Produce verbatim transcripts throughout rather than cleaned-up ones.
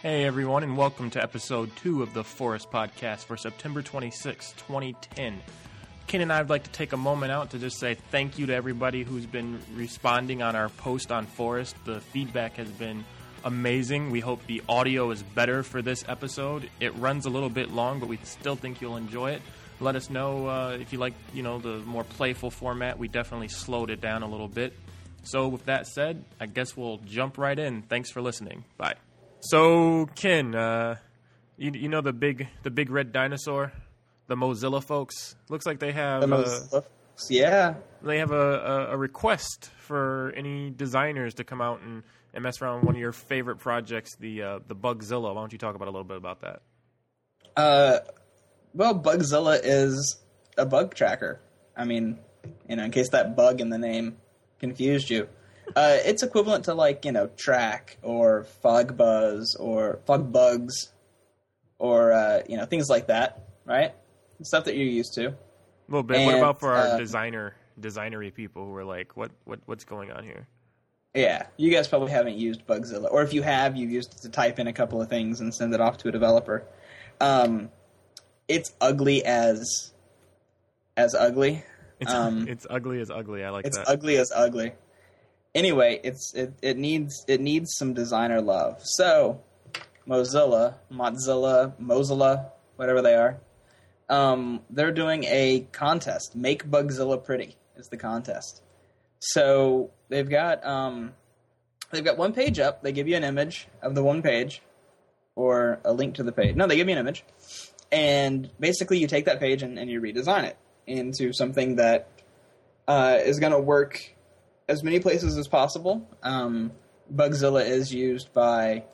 Hey everyone, and welcome to episode two of the Forest Podcast for September twenty-sixth, twenty ten. Ken and I would like to take a moment out to just say thank you to everybody who's been responding on our post on Forest. The feedback has been amazing. We hope the audio is better for this episode. It runs a little bit long, but we still think you'll enjoy it. Let us know uh, if you like, you know, the more playful format. We definitely slowed it down a little bit. So with that said, I guess we'll jump right in. Thanks for listening. Bye. So, Ken, uh, you, you know the big the big red dinosaur, the Mozilla folks. Looks like they have the Mozilla folks, yeah. They have a, a, a request for any designers to come out and, and mess around with one of your favorite projects, the uh, the Bugzilla. Why don't you talk about a little bit about that? Uh, well, Bugzilla is a bug tracker. I mean, you know, in case that bug in the name confused you. Uh, it's equivalent to, like, you know, Track or Fogbuzz or Fogbugs or, uh, you know, things like that, right? Stuff that you're used to. A little bit. And, what about for our uh, designer, designery people who are like, what, what, what's going on here? Yeah, you guys probably haven't used Bugzilla. Or if you have, you've used it to type in a couple of things and send it off to a developer. Um, it's ugly as as ugly. It's, um, it's ugly as ugly. I like it's that. It's ugly as ugly. Anyway, it's it, it needs it needs some designer love. So, Mozilla, Mozilla, Mozilla, whatever they are, um, they're doing a contest. Make Bugzilla Pretty is the contest. So they've got um, they've got one page up. They give you an image of the one page, or a link to the page. No, they give you an image, and basically you take that page and, and you redesign it into something that uh, is going to work as many places as possible. Um, Bugzilla is used by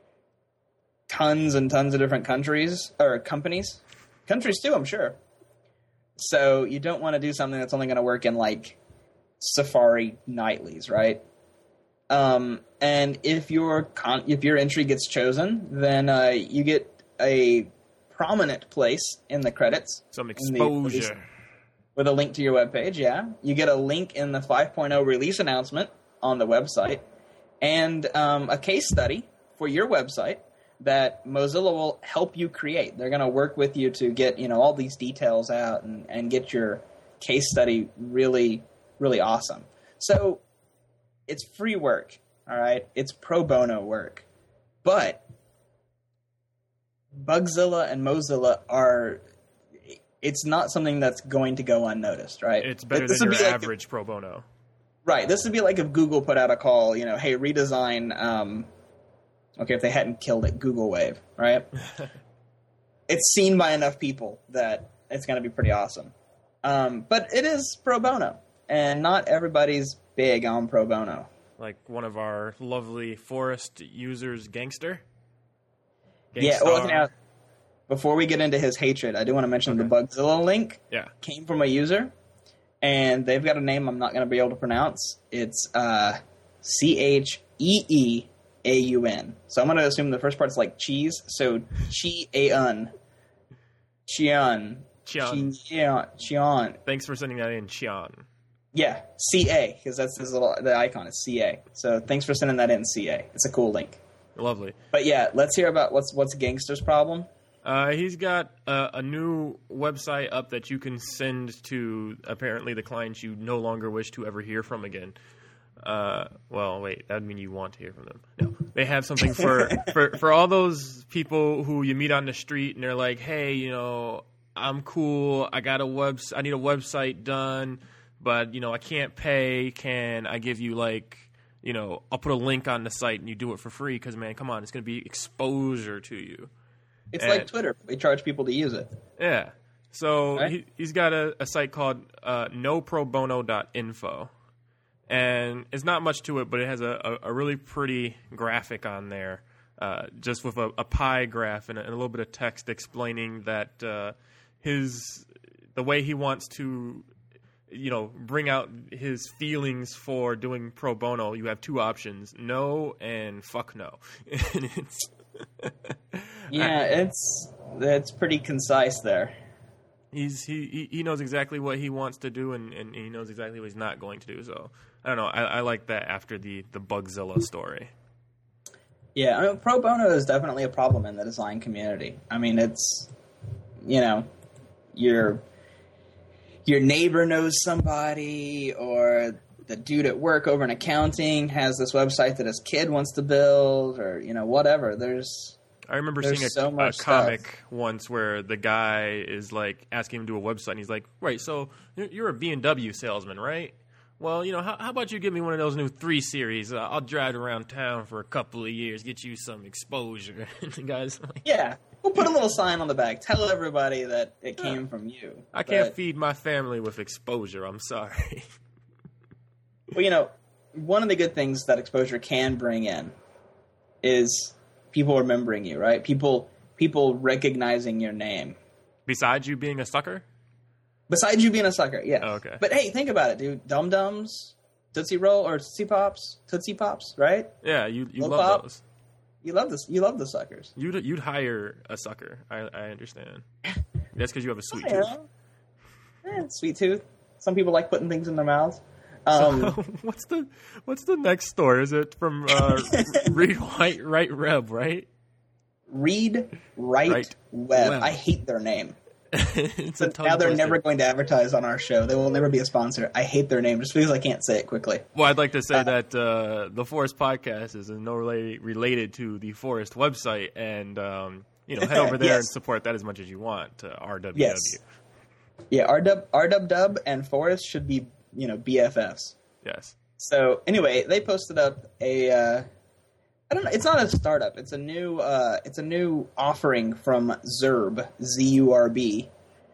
tons and tons of different countries, or companies. Countries too, I'm sure. So you don't want to do something that's only going to work in, like, Safari nightlies, right? Um, and if your con- if your entry gets chosen, then uh, you get a prominent place in the credits. Some exposure. With a link to your webpage, yeah. You get a link in the five point oh release announcement on the website, and um, a case study for your website that Mozilla will help you create. They're going to work with you to get, you know, all these details out and, and get your case study really, really awesome. So it's free work, all right? It's pro bono work. But Bugzilla and Mozilla are... It's not something that's going to go unnoticed, right? It's better this than your like average if, pro bono. Right. This would be like if Google put out a call, you know, hey, redesign, um, okay, if they hadn't killed it, Google Wave, right? It's seen by enough people that it's going to be pretty awesome. Um, but it is pro bono, and not everybody's big on pro bono. Like one of our lovely Forest users, Gangster? Gangstar. Yeah, well, now, before we get into his hatred, I do want to mention okay. the Bugzilla link yeah. came from a user, and they've got a name I'm not going to be able to pronounce. It's uh, C H E E A U N. So I'm going to assume the first part's like cheese, so Chi-A-Un. Chian. Chian. Chian. Chian. Thanks for sending that in, Chian. Yeah, C A, because that's his little, the icon is C A. So thanks for sending that in, C A. It's a cool link. Lovely. But yeah, let's hear about what's what's Gangster's problem. Uh, he's got uh, a new website up that you can send to, apparently, the clients you no longer wish to ever hear from again. Uh, well, wait, that would mean you want to hear from them. No, they have something for, for, for all those people who you meet on the street and they're like, hey, you know, I'm cool. I got a web, I need a website done, but, you know, I can't pay. Can I give you, like, you know, I'll put a link on the site and you do it for free because, man, come on, it's going to be exposure to you. It's and, like Twitter. We charge people to use it. Yeah. So right? he, he's got a, a site called uh, no pro bono dot info. And it's not much to it, but it has a, a, a really pretty graphic on there, uh, just with a, a pie graph and a, and a little bit of text explaining that uh, his the way he wants to, you know, bring out his feelings for doing pro bono. You have two options: no and fuck no. And it's yeah, it's it's pretty concise there. He's he he knows exactly what he wants to do, and, and he knows exactly what he's not going to do. So I don't know. I, I like that after the the Bugzilla story. Yeah, I mean, pro bono is definitely a problem in the design community. I mean, it's, you know, your your neighbor knows somebody, or the dude at work over in accounting has this website that his kid wants to build, or, you know, whatever. There's I remember there's seeing a, so a much comic stuff. once where the guy is like asking him to do a website, and he's like, "Right, so you're you're a B M W salesman, right? Well, you know, how, how about you give me one of those new three series? Uh, I'll drive it around town for a couple of years, get you some exposure." And the guy's like, Yeah, we'll put a little sign on the back. Tell everybody that it came Yeah. from you. "I can't But, feed my family with exposure. I'm sorry." well, you know, one of the good things that exposure can bring in is people remembering you, right? People people recognizing your name. Besides you being a sucker? Besides you being a sucker, yeah. Oh, okay. But hey, think about it, dude. Dum Dums, Tootsie Roll, or Tootsie Pops, Tootsie Pops, right? Yeah, you you Little love Pop. those. You love this. You love the suckers. You'd you'd hire a sucker. I I understand. That's because you have a sweet Yeah. tooth. Eh, sweet tooth. Some people like putting things in their mouths. Um, what's the what's the next store? Is it from uh, Read White Right Reb, right? Read, Write, Right Web. Web. I hate their name. It's a So tongue now they're twister. never going to advertise on our show. They will never be a sponsor. I hate their name just because I can't say it quickly. Well, I'd like to say that uh, the Forest Podcast is in no relate, related to the Forest website, and um, you know, head over there Yes. and support that as much as you want to R W W. Yes. Yeah, R W R W W and Forrest should be, you know, B F Fs. Yes. So anyway, they posted up a uh, I don't know, it's not a startup. It's a new uh, it's a new offering from Zurb, Z U R B.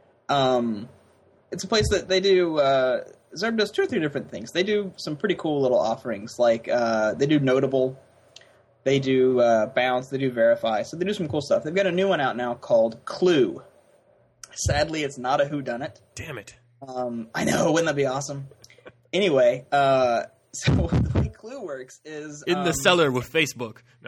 Um, it's a place that they do uh, Zurb does two or three different things. They do some pretty cool little offerings, like uh, they do Notable, they do uh, Bounce, they do Verify. So they do some cool stuff. They've got a new one out now called Clue. Sadly, it's not a whodunit. Damn it. Um, I know, wouldn't that be awesome? Anyway, uh, so the way Clue works is In the um, cellar with Facebook. No.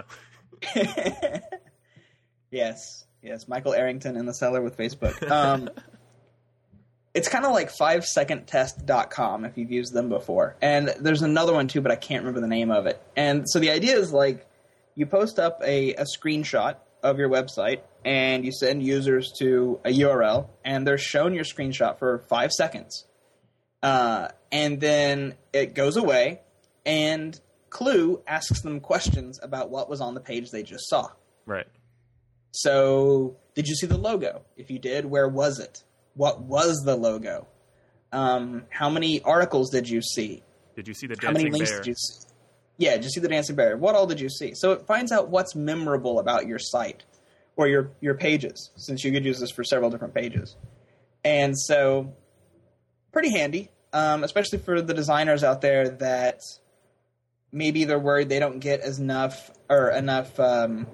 yes, yes, Michael Arrington in the cellar with Facebook. Um, it's kind of like five second test dot com if you've used them before. And there's another one too, but I can't remember the name of it. And so the idea is like you post up a, a screenshot of your website and you send users to a U R L and they're shown your screenshot for five seconds. Uh, and then it goes away and Clue asks them questions about what was on the page they just saw. Right. So, did you see the logo? If you did, where was it? What was the logo? Um, how many articles did you see? Did you see the How many dancing links bear? did you see? Yeah, did you see the dancing bear? What all did you see? So it finds out what's memorable about your site or your, your pages, since you could use this for several different pages. And so, pretty handy, um, especially for the designers out there that maybe they're worried they don't get as enough or enough. Um,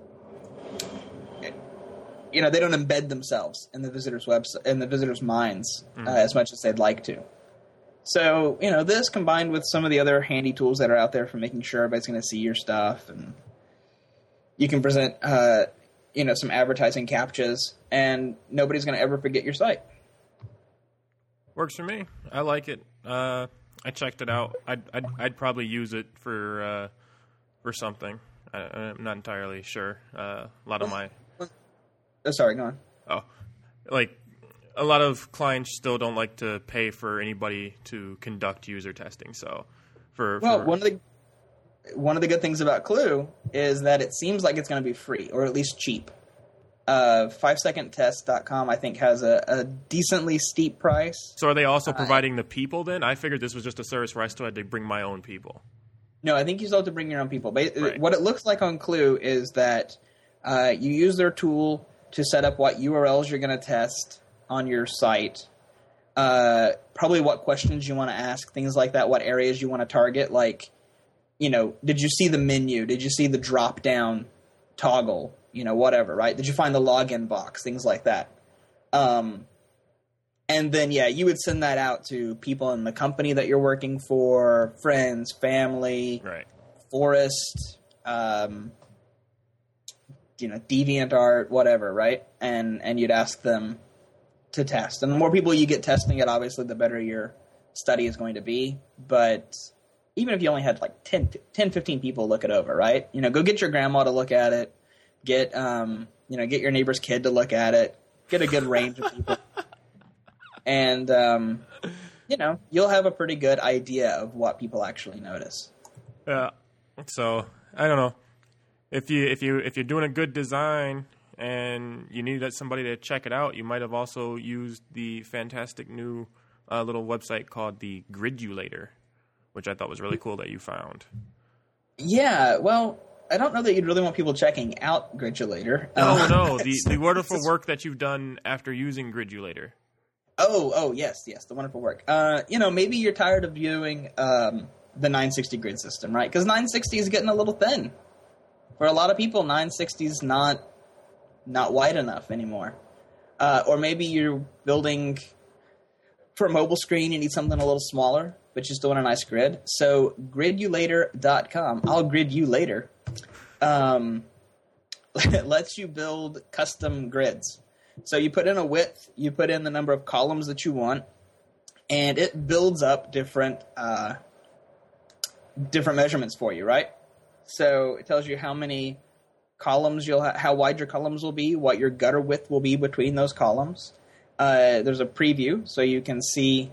you know, they don't embed themselves in the visitors' website, in the visitors' minds Mm. uh, as much as they'd like to. So, you know, this combined with some of the other handy tools that are out there for making sure everybody's going to see your stuff, and you can present, uh, you know, some advertising captchas, and nobody's going to ever forget your site. Works for me. I like it. Uh, I checked it out. I'd, I'd I'd probably use it for uh, for something. I, I'm not entirely sure. Uh, a lot of my Oh, sorry, go on. oh, like a lot of clients still don't like to pay for anybody to conduct user testing. So, for, Well, for one of the one of the good things about Clue is that it seems like it's going to be free, or at least cheap. Uh, five second test dot com, I think, has a, a decently steep price. so are they also uh, providing the people? Then I figured this was just a service where I still had to bring my own people. No, I think you still have to bring your own people. But Right. what it looks like on Clue is that uh, you use their tool to set up what U R Ls you're going to test on your site, uh, probably what questions you want to ask, things like that, what areas you want to target. Like, you know, did you see the menu? Did you see the drop-down toggle? You know, whatever, right? Did you find the login box? Things like that. Um, and then, yeah, you would send that out to people in the company that you're working for, friends, family, Right. Forest, um, you know, DeviantArt, whatever, right? And and you'd ask them to test. And the more people you get testing it, obviously, the better your study is going to be. But even if you only had like ten, ten, fifteen people look it over, right? You know, go get your grandma to look at it. Get, um, you know, get your neighbor's kid to look at it. Get a good range of people. And, um, you know, you'll have a pretty good idea of what people actually notice. Yeah. So, I don't know. If you if you if you're doing a good design and you need somebody to check it out, you might have also used the fantastic new uh, little website called the Gridulator, which I thought was really cool that you found. Yeah, well, I don't know that you'd really want people checking out Gridulator. No, uh, no, the the wonderful work that you've done after using Gridulator. Oh, oh, yes, yes, the wonderful work. Uh, you know, maybe you're tired of viewing um, the nine sixty grid system, right? Because nine sixty is getting a little thin. For a lot of people, nine sixty is not not wide enough anymore. Uh, or maybe you're building for a mobile screen, you need something a little smaller, but you still want a nice grid. So gridulator dot com, I'll grid you later, um, lets you build custom grids. So you put in a width, you put in the number of columns that you want, and it builds up different uh, different measurements for you, right? So it tells you how many columns you'll ha- how wide your columns will be, what your gutter width will be between those columns. Uh, there's a preview, so you can see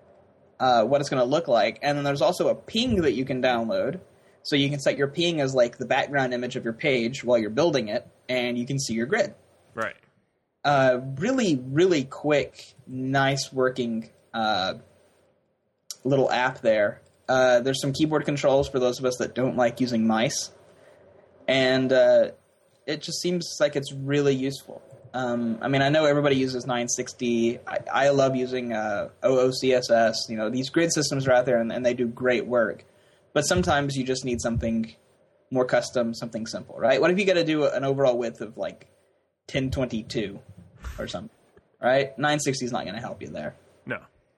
uh, what it's going to look like, and then there's also a ping that you can download. So you can set your ping as like the background image of your page while you're building it, and you can see your grid. Right. Uh, really, really quick, nice working uh, little app there. Uh, there's some keyboard controls for those of us that don't like using mice. And uh, it just seems like it's really useful. Um, I mean, I know everybody uses nine sixty. I, I love using uh, O O C S S. You know, these grid systems are out there, and, and they do great work. But sometimes you just need something more custom, something simple, right? What if you got to do an overall width of like ten twenty-two or something, right? nine sixty is not going to help you there. No.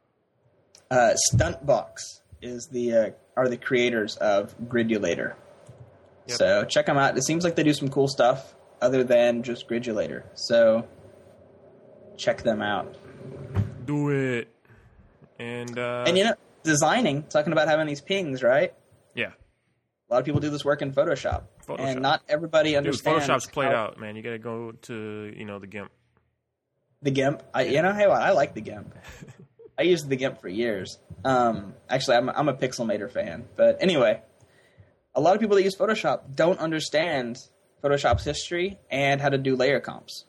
Uh, Stuntbox is the uh, are the creators of Gridulator. Yep. So check them out. It seems like they do some cool stuff other than just Gridulator. So check them out. Do it. And uh, and you know, designing, talking about having these pings, right? Yeah. A lot of people do this work in Photoshop, Photoshop. and not everybody understands. Dude, Photoshop's played how, out, man. You got to go to you know the GIMP. The GIMP, I, you know, hey, well, I like the GIMP. I used the GIMP for years. Um, actually, I'm I'm a Pixelmator fan, but anyway, a lot of people that use Photoshop don't understand Photoshop's history and how to do layer comps.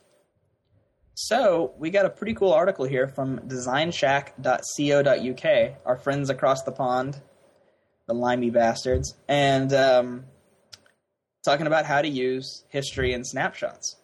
So we got a pretty cool article here from design shack dot co dot U K, our friends across the pond, the limey bastards, and um, talking about how to use history and snapshots.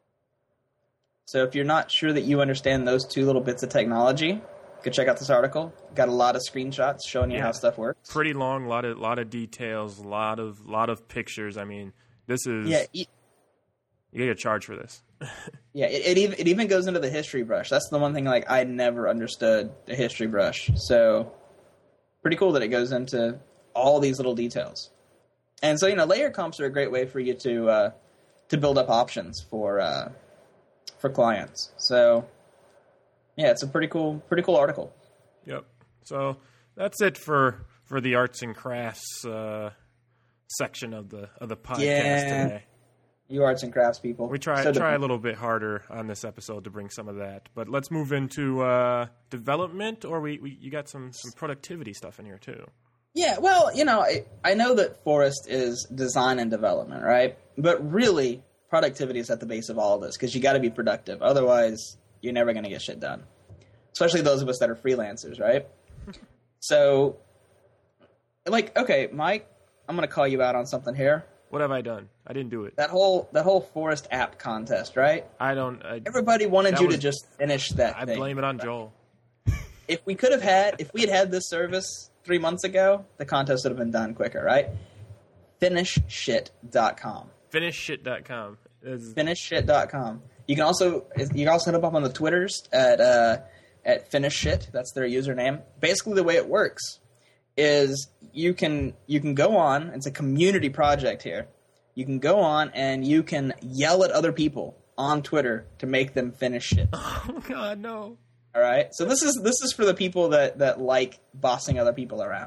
So if you're not sure that you understand those two little bits of technology, go check out this article. Got a lot of screenshots showing you yeah. how stuff works. Pretty long, lot of lot of details, a lot of lot of pictures. I mean, this is yeah. It, you get a charge for this. yeah, it, it even it even goes into the history brush. That's the one thing like I never understood the history brush. So pretty cool that it goes into all these little details. And so you know, layer comps are a great way for you to uh, to build up options for. Uh, for clients. So yeah, it's a pretty cool pretty cool article. Yep. So that's it for for the arts and crafts uh, section of the of the podcast yeah. today. You arts and crafts people. We try so try a little bit harder on this episode to bring some of that. But let's move into uh, development, or we, we you got some, some productivity stuff in here too. Yeah, well, you know, I, I know that Forest is design and development, right? But really, productivity is at the base of all of this because you got to be productive. Otherwise, you're never going to get shit done. Especially those of us that are freelancers, right? So, like, okay, Mike, I'm going to call you out on something here. What have I done? I didn't do it. That whole that whole Forest app contest, right? I don't. I, Everybody wanted you was, to just finish that. I thing. blame it on Joel. If we could have had, if we had had this service three months ago, the contest would have been done quicker, right? finish shit dot com. finish shit dot com. Is... finish shit dot com. You can also you can also hit them up on the Twitters at uh, at finishshit. That's their username. Basically, the way it works is you can you can go on. It's a community project here. You can go on and you can yell at other people on Twitter to make them finish shit. Oh God, no! All right. So this is this is for the people that, that like bossing other people around.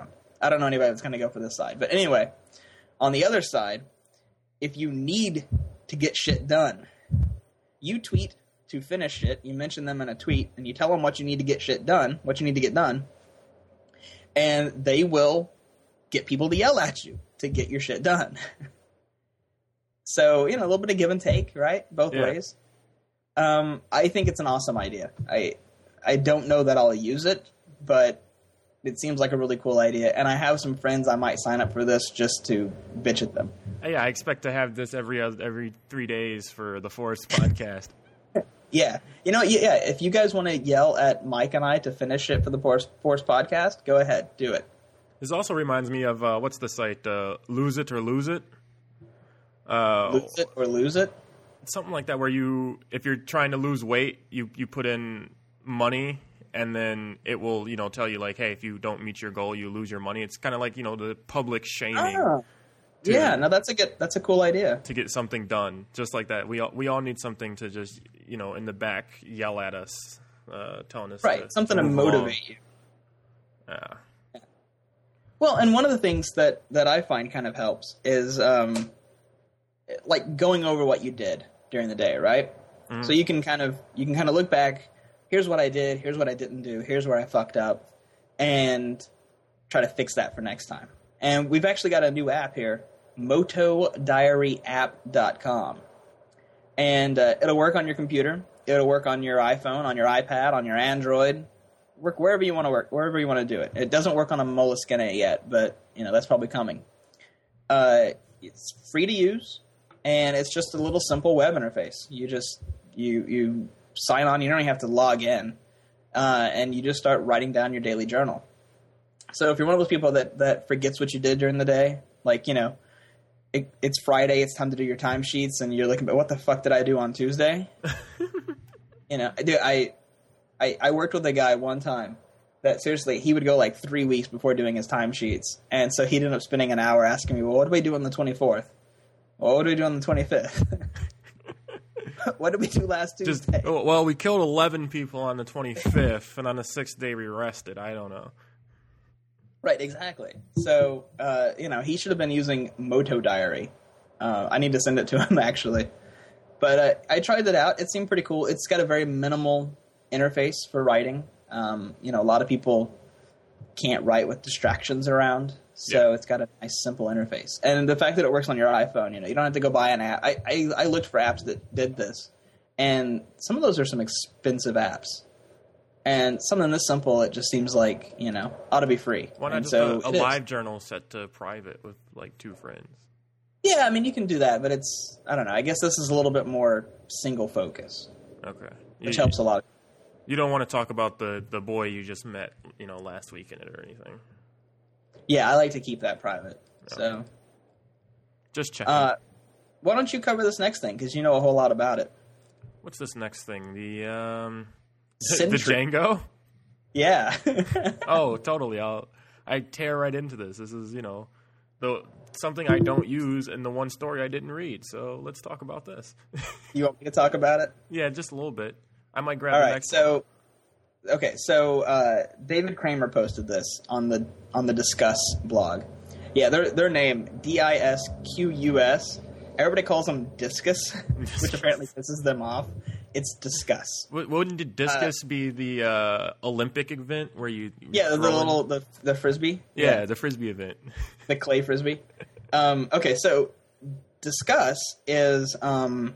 I don't know anybody that's going to go for this side. But anyway, on the other side, if you need to get shit done, you tweet to finish shit. You mention them in a tweet, and you tell them what you need to get shit done, what you need to get done, and they will get people to yell at you to get your shit done. So, you know, a little bit of give and take, right? Both yeah. ways. Um, I think it's an awesome idea. I I don't know that I'll use it, but it seems like a really cool idea. And I have some friends I might sign up for this just to bitch at them. Yeah, I expect to have this every other, every three days for the Forest podcast. Yeah. You know, yeah, if you guys want to yell at Mike and I to finish it for the Forest, Forest podcast, go ahead. Do it. This also reminds me of, uh, what's the site? Uh, Lose It or Lose It? Uh, lose it or lose it? Something like that, where you, if you're trying to lose weight, you, you put in money, and then it will, you know, tell you, like, hey, if you don't meet your goal, you lose your money. It's kind of like, you know, the public shaming. Ah, to, yeah, no, that's a good, that's a cool idea. To get something done, just like that. We all, we all need something to just, you know, in the back, yell at us, uh, telling us. Right, to, something to, to motivate along. you. Yeah. Yeah. Well, and one of the things that, that I find kind of helps is, um, like going over what you did during the day, right? Mm-hmm. So you can kind of you can kind of look back. Here's what I did. Here's what I didn't do. Here's where I fucked up, and try to fix that for next time. And we've actually got a new app here, moto diary app dot com, and uh, it'll work on your computer. It'll work on your iPhone, on your iPad, on your Android. Work wherever you want to work, wherever you want to do it. It doesn't work on a Moleskine yet, but you know that's probably coming. Uh, it's free to use. And it's just a little simple web interface. You just you you sign on. You don't even have to log in, uh, and you just start writing down your daily journal. So if you're one of those people that, that forgets what you did during the day, like you know, it, it's Friday, it's time to do your timesheets, and you're looking, but what the fuck did I do on Tuesday? you know, dude, I, I I worked with a guy one time that seriously he would go like three weeks before doing his timesheets, and so he'd end up spending an hour asking me, well, what did we do on the twenty-fourth? Well, what did we do on the twenty-fifth? What did we do last Tuesday? Just, well, we killed eleven people on the twenty-fifth, and on the sixth day we rested. I don't know. Right, exactly. So, uh, you know, he should have been using Moto Diary. Uh, I need to send it to him, actually. But uh, I tried it out. It seemed pretty cool. It's got a very minimal interface for writing. Um, you know, a lot of people can't write with distractions around. So yeah. It's got a nice, simple interface. And the fact that it works on your iPhone, you know, you don't have to go buy an app. I, I, I looked for apps that did this. And some of those are some expensive apps. And something this simple, it just seems like, you know, ought to be free. Why not and just so a, a live journal set to private with, like, two friends? Yeah, I mean, you can do that, but it's, I don't know, I guess this is a little bit more single focus. Okay. Which you, helps a lot. You don't want to talk about the, the boy you just met, you know, last week in it or anything? Yeah, I like to keep that private. Okay. So, just checking. Uh, why don't you cover this next thing? Because you know a whole lot about it. What's this next thing? The um, Sentry. the Django? Yeah. Oh, totally. I'll I tear right into this. This is you know the something I don't use and the one story I didn't read. So let's talk about this. You want me to talk about it? Yeah, just a little bit. I might grab All the right, next so. one. Okay, so uh, David Kramer posted this on the on the Discuss blog. Yeah, their their name D I S Q U S. Everybody calls them Discus, which apparently pisses them off. It's Discuss. Wouldn't Discus uh, be the uh, Olympic event where you? Yeah, the little the the frisbee. Yeah, yeah, the frisbee event. The clay frisbee. Um, okay, so Discuss is. Um,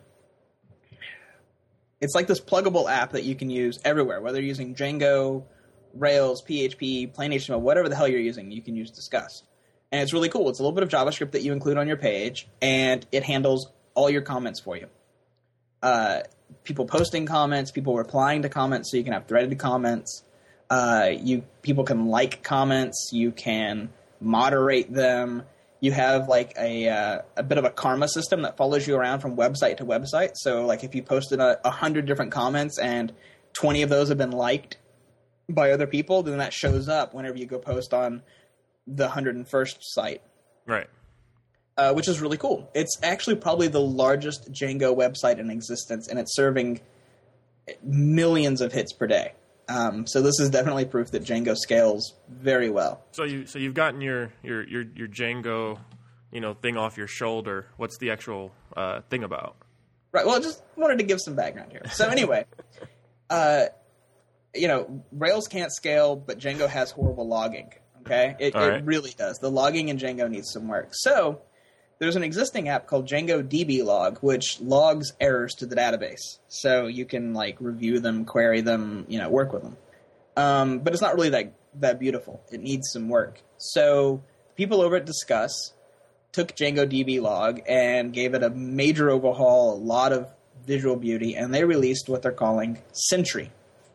It's like this pluggable app that you can use everywhere, whether you're using Django, Rails, P H P, plain H T M L, whatever the hell you're using, you can use Discuss. And it's really cool. It's a little bit of JavaScript that you include on your page, and it handles all your comments for you. Uh, people posting comments, people replying to comments, so you can have threaded comments. Uh, you people can like comments. You can moderate them. You have like a uh, a bit of a karma system that follows you around from website to website. So like if you posted a, a hundred different comments and twenty of those have been liked by other people, then that shows up whenever you go post on the one hundred first site. Right. Uh, which is really cool. It's actually probably the largest Django website in existence, and it's serving millions of hits per day. Um, so this is definitely proof that Django scales very well. So you so you've gotten your your your, your Django, you know, thing off your shoulder. What's the actual uh, thing about? Right. Well, I just wanted to give some background here. So anyway, uh, you know, Rails can't scale, but Django has horrible logging. Okay, it, All right. it really does. The logging in Django needs some work. So there's an existing app called Django D B Log, which logs errors to the database. So you can like review them, query them, you know, work with them. Um, but it's not really that that beautiful. It needs some work. So people over at Discuss took Django D B Log and gave it a major overhaul, a lot of visual beauty, and they released what they're calling Sentry.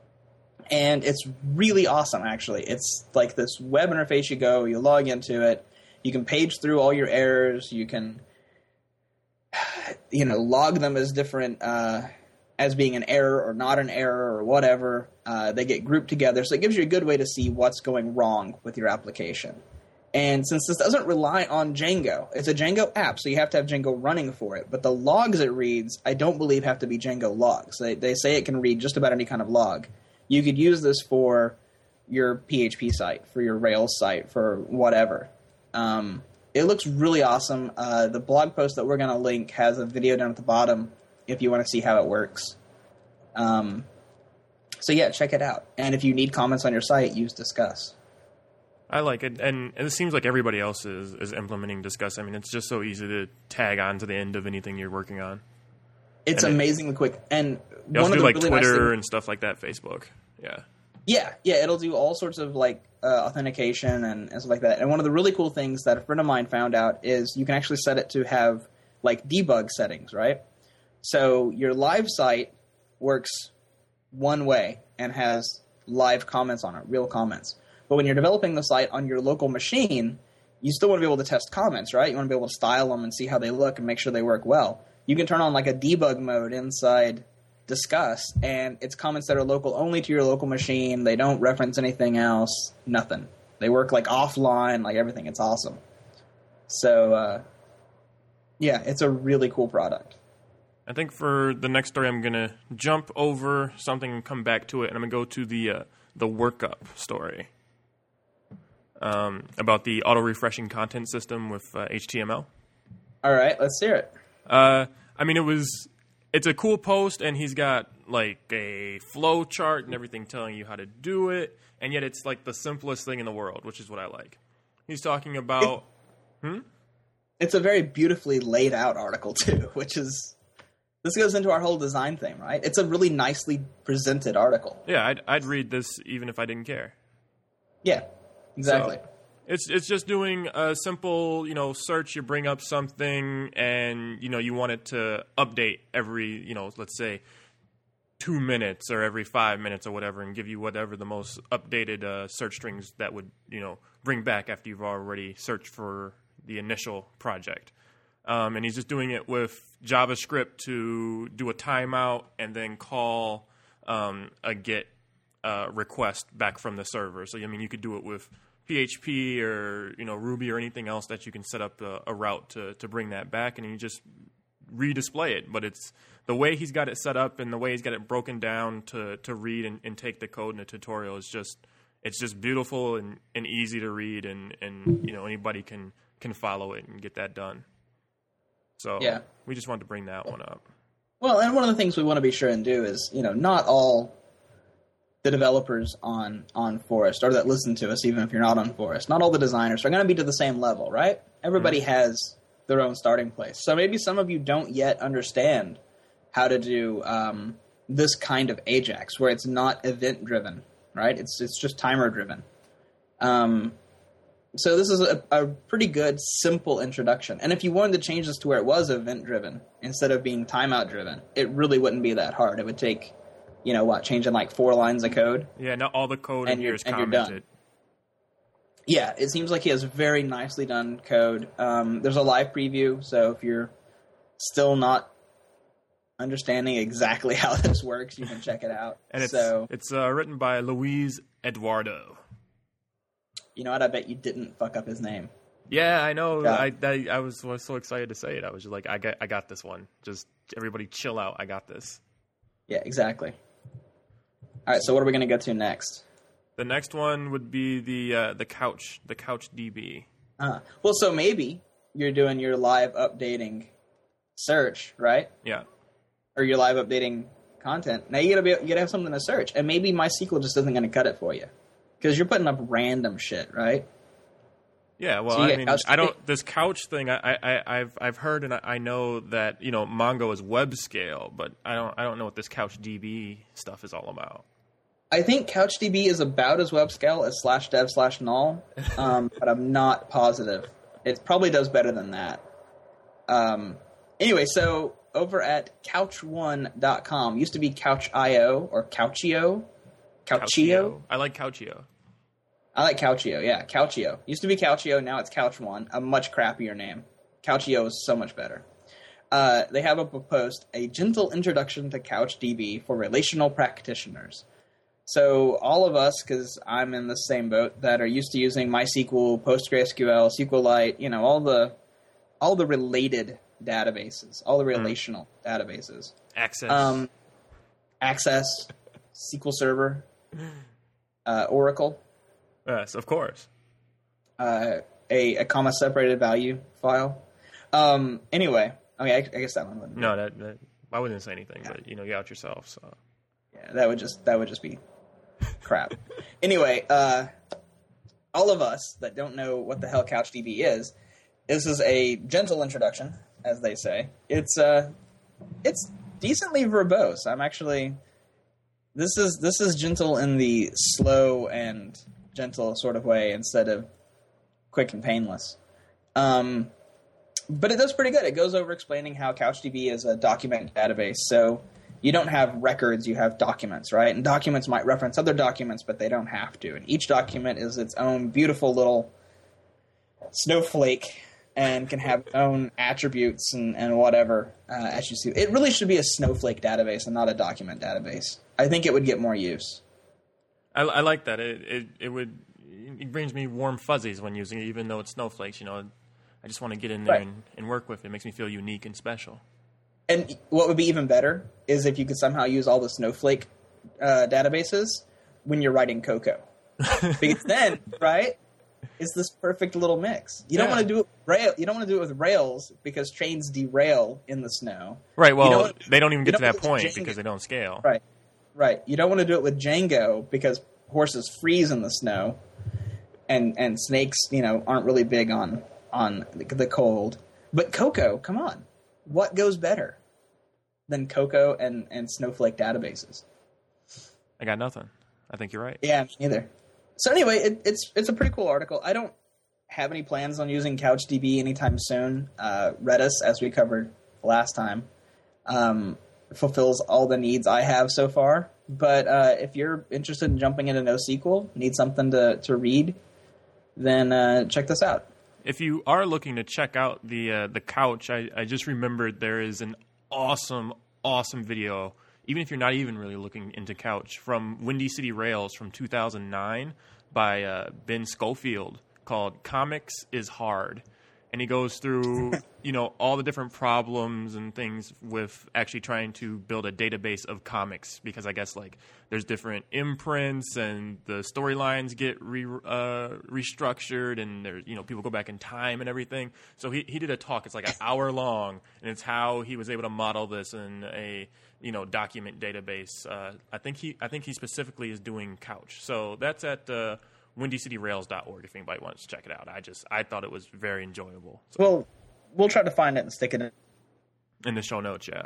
And it's really awesome, actually. It's like this web interface you go, you log into it, you can page through all your errors, you can, you know, log them as different, uh, as being an error or not an error or whatever. Uh, they get grouped together, so it gives you a good way to see what's going wrong with your application. And since this doesn't rely on Django, it's a Django app, so you have to have Django running for it. But the logs it reads, I don't believe have to be Django logs. They, they say it can read just about any kind of log. You could use this for your P H P site, for your Rails site, for whatever. Um, it looks really awesome. Uh, the blog post that we're going to link has a video down at the bottom if you want to see how it works. Um, so yeah, check it out. And if you need comments on your site, use Discuss. I like it, and, and it seems like everybody else is, is implementing Discuss. I mean, it's just so easy to tag on to the end of anything you're working on. It's and amazingly it, quick. And you one also of do the like really Twitter nice things, and stuff like that, Facebook. Yeah. Yeah, yeah, it'll do all sorts of like uh, authentication and, and stuff like that. And one of the really cool things that a friend of mine found out is you can actually set it to have like debug settings, right? So your live site works one way and has live comments on it, real comments. But when you're developing the site on your local machine, you still want to be able to test comments, right? You want to be able to style them and see how they look and make sure they work well. You can turn on like a debug mode inside Discuss, and it's comments that are local only to your local machine. They don't reference anything else, nothing. They work like offline, like everything. It's awesome. So, uh, yeah, it's a really cool product. I think for the next story, I'm going to jump over something and come back to it, and I'm going to go to the uh, the workup story um, about the auto-refreshing content system with uh, H T M L. All right, let's hear it. Uh, I mean, it was... It's a cool post, and he's got like a flow chart and everything telling you how to do it, and yet it's like the simplest thing in the world, which is what I like. He's talking about... It, hmm? It's a very beautifully laid out article, too, which is... This goes into our whole design thing, right? It's a really nicely presented article. Yeah, I'd, I'd read this even if I didn't care. Yeah, exactly. So, It's it's just doing a simple, you know, search. You bring up something, and you know you want it to update every, you know, let's say two minutes or every five minutes or whatever, and give you whatever the most updated uh, search strings that would, you know, bring back after you've already searched for the initial project. Um, and he's just doing it with JavaScript to do a timeout and then call um, a GET uh, request back from the server. So I mean, you could do it with P H P or, you know, Ruby or anything else that you can set up a, a route to, to bring that back, and you just redisplay it. But it's the way he's got it set up and the way he's got it broken down to, to read and, and take the code in a tutorial is just it's just beautiful and, and easy to read, and, and you know anybody can, can follow it and get that done. So yeah. we just wanted to bring that one up. Well, and one of the things we want to be sure and do is, you know, not all the developers on, on Forest, or that listen to us, even if you're not on Forest, not all the designers are going to be to the same level, right? Everybody mm-hmm. has their own starting place. So maybe some of you don't yet understand how to do um, this kind of Ajax, where it's not event-driven, right? It's it's just timer-driven. Um, so this is a, a pretty good, simple introduction. And if you wanted to change this to where it was event-driven instead of being timeout-driven, it really wouldn't be that hard. It would take... You know what? Changing like four lines of code. Yeah, not all the code and in here is and commented. You're done. Yeah, it seems like he has very nicely done code. Um, there's a live preview, so if you're still not understanding exactly how this works, you can check it out. And it's so, it's uh, written by Luis Eduardo. You know what? I bet you didn't fuck up his name. Yeah, I know. Yeah. I, I I was, was so excited to say it. I was just like, I got I got this one. Just everybody chill out. I got this. Yeah, exactly. All right, so what are we going to go to next? The next one would be the uh, the couch, the couch D B. Uh, well, so maybe you're doing your live updating search, right? Yeah. Or your live updating content. Now you gotta be, you gotta have something to search, and maybe MySQL just isn't going to cut it for you because you're putting up random shit, right? Yeah, well, So I mean, couch I don't. This couch thing, I, I, I've, I've heard and I know that you know Mongo is web scale, but I don't, I don't know what this couch D B stuff is all about. I think CouchDB is about as web scale as slash dev slash null, um, but I'm not positive. It probably does better than that. Um, anyway, so over at couch one dot com, used to be Couch dot I O or Couchio. Couchio? I like Couchio. I like Couchio, yeah. Couchio. Used to be Couchio, now it's Couch one, a much crappier name. Couchio is so much better. Uh, they have up a post, a gentle introduction to CouchDB for relational practitioners. So all of us, because I'm in the same boat, that are used to using MySQL, PostgreSQL, SQLite, you know, all the all the related databases, all the relational mm. databases. Access. Um, Access, S Q L Server, uh, Oracle. Yes, of course. Uh, a, a comma-separated value file. Um, anyway, I mean, I, I guess that one wouldn't. No, that, that I wouldn't say anything, yeah. But you know, you out yourself. So yeah, that would just that would just be crap. Anyway, uh, all of us that don't know what the hell CouchDB is, this is a gentle introduction, as they say. It's uh, it's decently verbose. I'm actually this is this is gentle in the slow and gentle sort of way instead of quick and painless. Um, but it does pretty good. It goes over explaining how CouchDB is a document database. So you don't have records, you have documents, right? And documents might reference other documents, but they don't have to. And each document is its own beautiful little snowflake and can have its own attributes and, and whatever, uh, as you see. It really should be a snowflake database and not a document database. I think it would get more use. I, I like that. It, it it would it brings me warm fuzzies when using it, even though it's snowflakes. You know, I just want to get in there right. and, and work with it. It makes me feel unique and special. And what would be even better is if you could somehow use all the snowflake uh, databases when you're writing Cocoa, because then, right, it's this perfect little mix. You don't yeah. want to do it rail. You don't want to do it with Rails because trains derail in the snow. Right. Well, don't, they don't even get to that point Django. because they don't scale. Right. Right. You don't want to do it with Django because horses freeze in the snow, and and snakes, you know, aren't really big on on the cold. But Cocoa, come on, what goes better than Cocoa and, and Snowflake databases? I got nothing. I think you're right. Yeah, me neither. So anyway, it, it's it's a pretty cool article. I don't have any plans on using CouchDB anytime soon. Uh, Redis, as we covered last time, um, fulfills all the needs I have so far. But uh, if you're interested in jumping into NoSQL, need something to, to read, then uh, check this out. If you are looking to check out the uh, the couch, I, I just remembered there is an awesome, awesome video, even if you're not even really looking into couch, from Windy City Rails from two thousand nine by uh, Ben Schofield called Comics is Hard. And he goes through, you know, all the different problems and things with actually trying to build a database of comics, because I guess like there's different imprints and the storylines get re, uh, restructured, and there's, you know, people go back in time and everything. So he he did a talk. It's like an hour long, and it's how he was able to model this in a, you know, document database. Uh, I think he I think he specifically is doing Couch. So that's at uh, windy city rails dot org if anybody wants to check it out. I just I thought it was very enjoyable. So, well, we'll try to find it and stick it in, in the show notes. Yeah,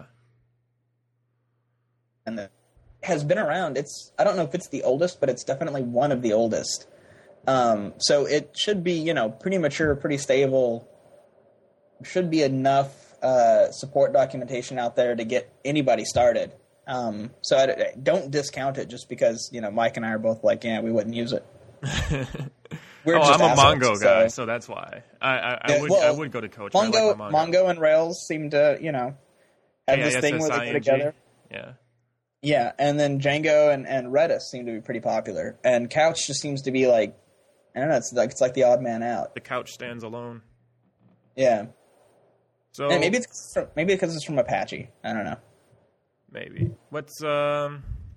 and it has been around. It's I don't know if it's the oldest, but it's definitely one of the oldest. Um, so it should be, you know, pretty mature, pretty stable. Should be enough uh, support documentation out there to get anybody started. Um, so I, don't discount it just because, you know, Mike and I are both like, yeah, we wouldn't use it. We're oh, I'm a assholes, Mongo guy, so, so that's why I, I, I yeah, would well, I would go to Coach. Mongo, like Mongo. Mongo and Rails seem to, you know, have yeah, this thing where they go together. Yeah, yeah, and then Django and, and Redis seem to be pretty popular, and Couch just seems to be like, I don't know, it's like it's like the odd man out. The Couch stands alone. Yeah. So and maybe it's from, maybe because it's from Apache. I don't know. Maybe. What's um,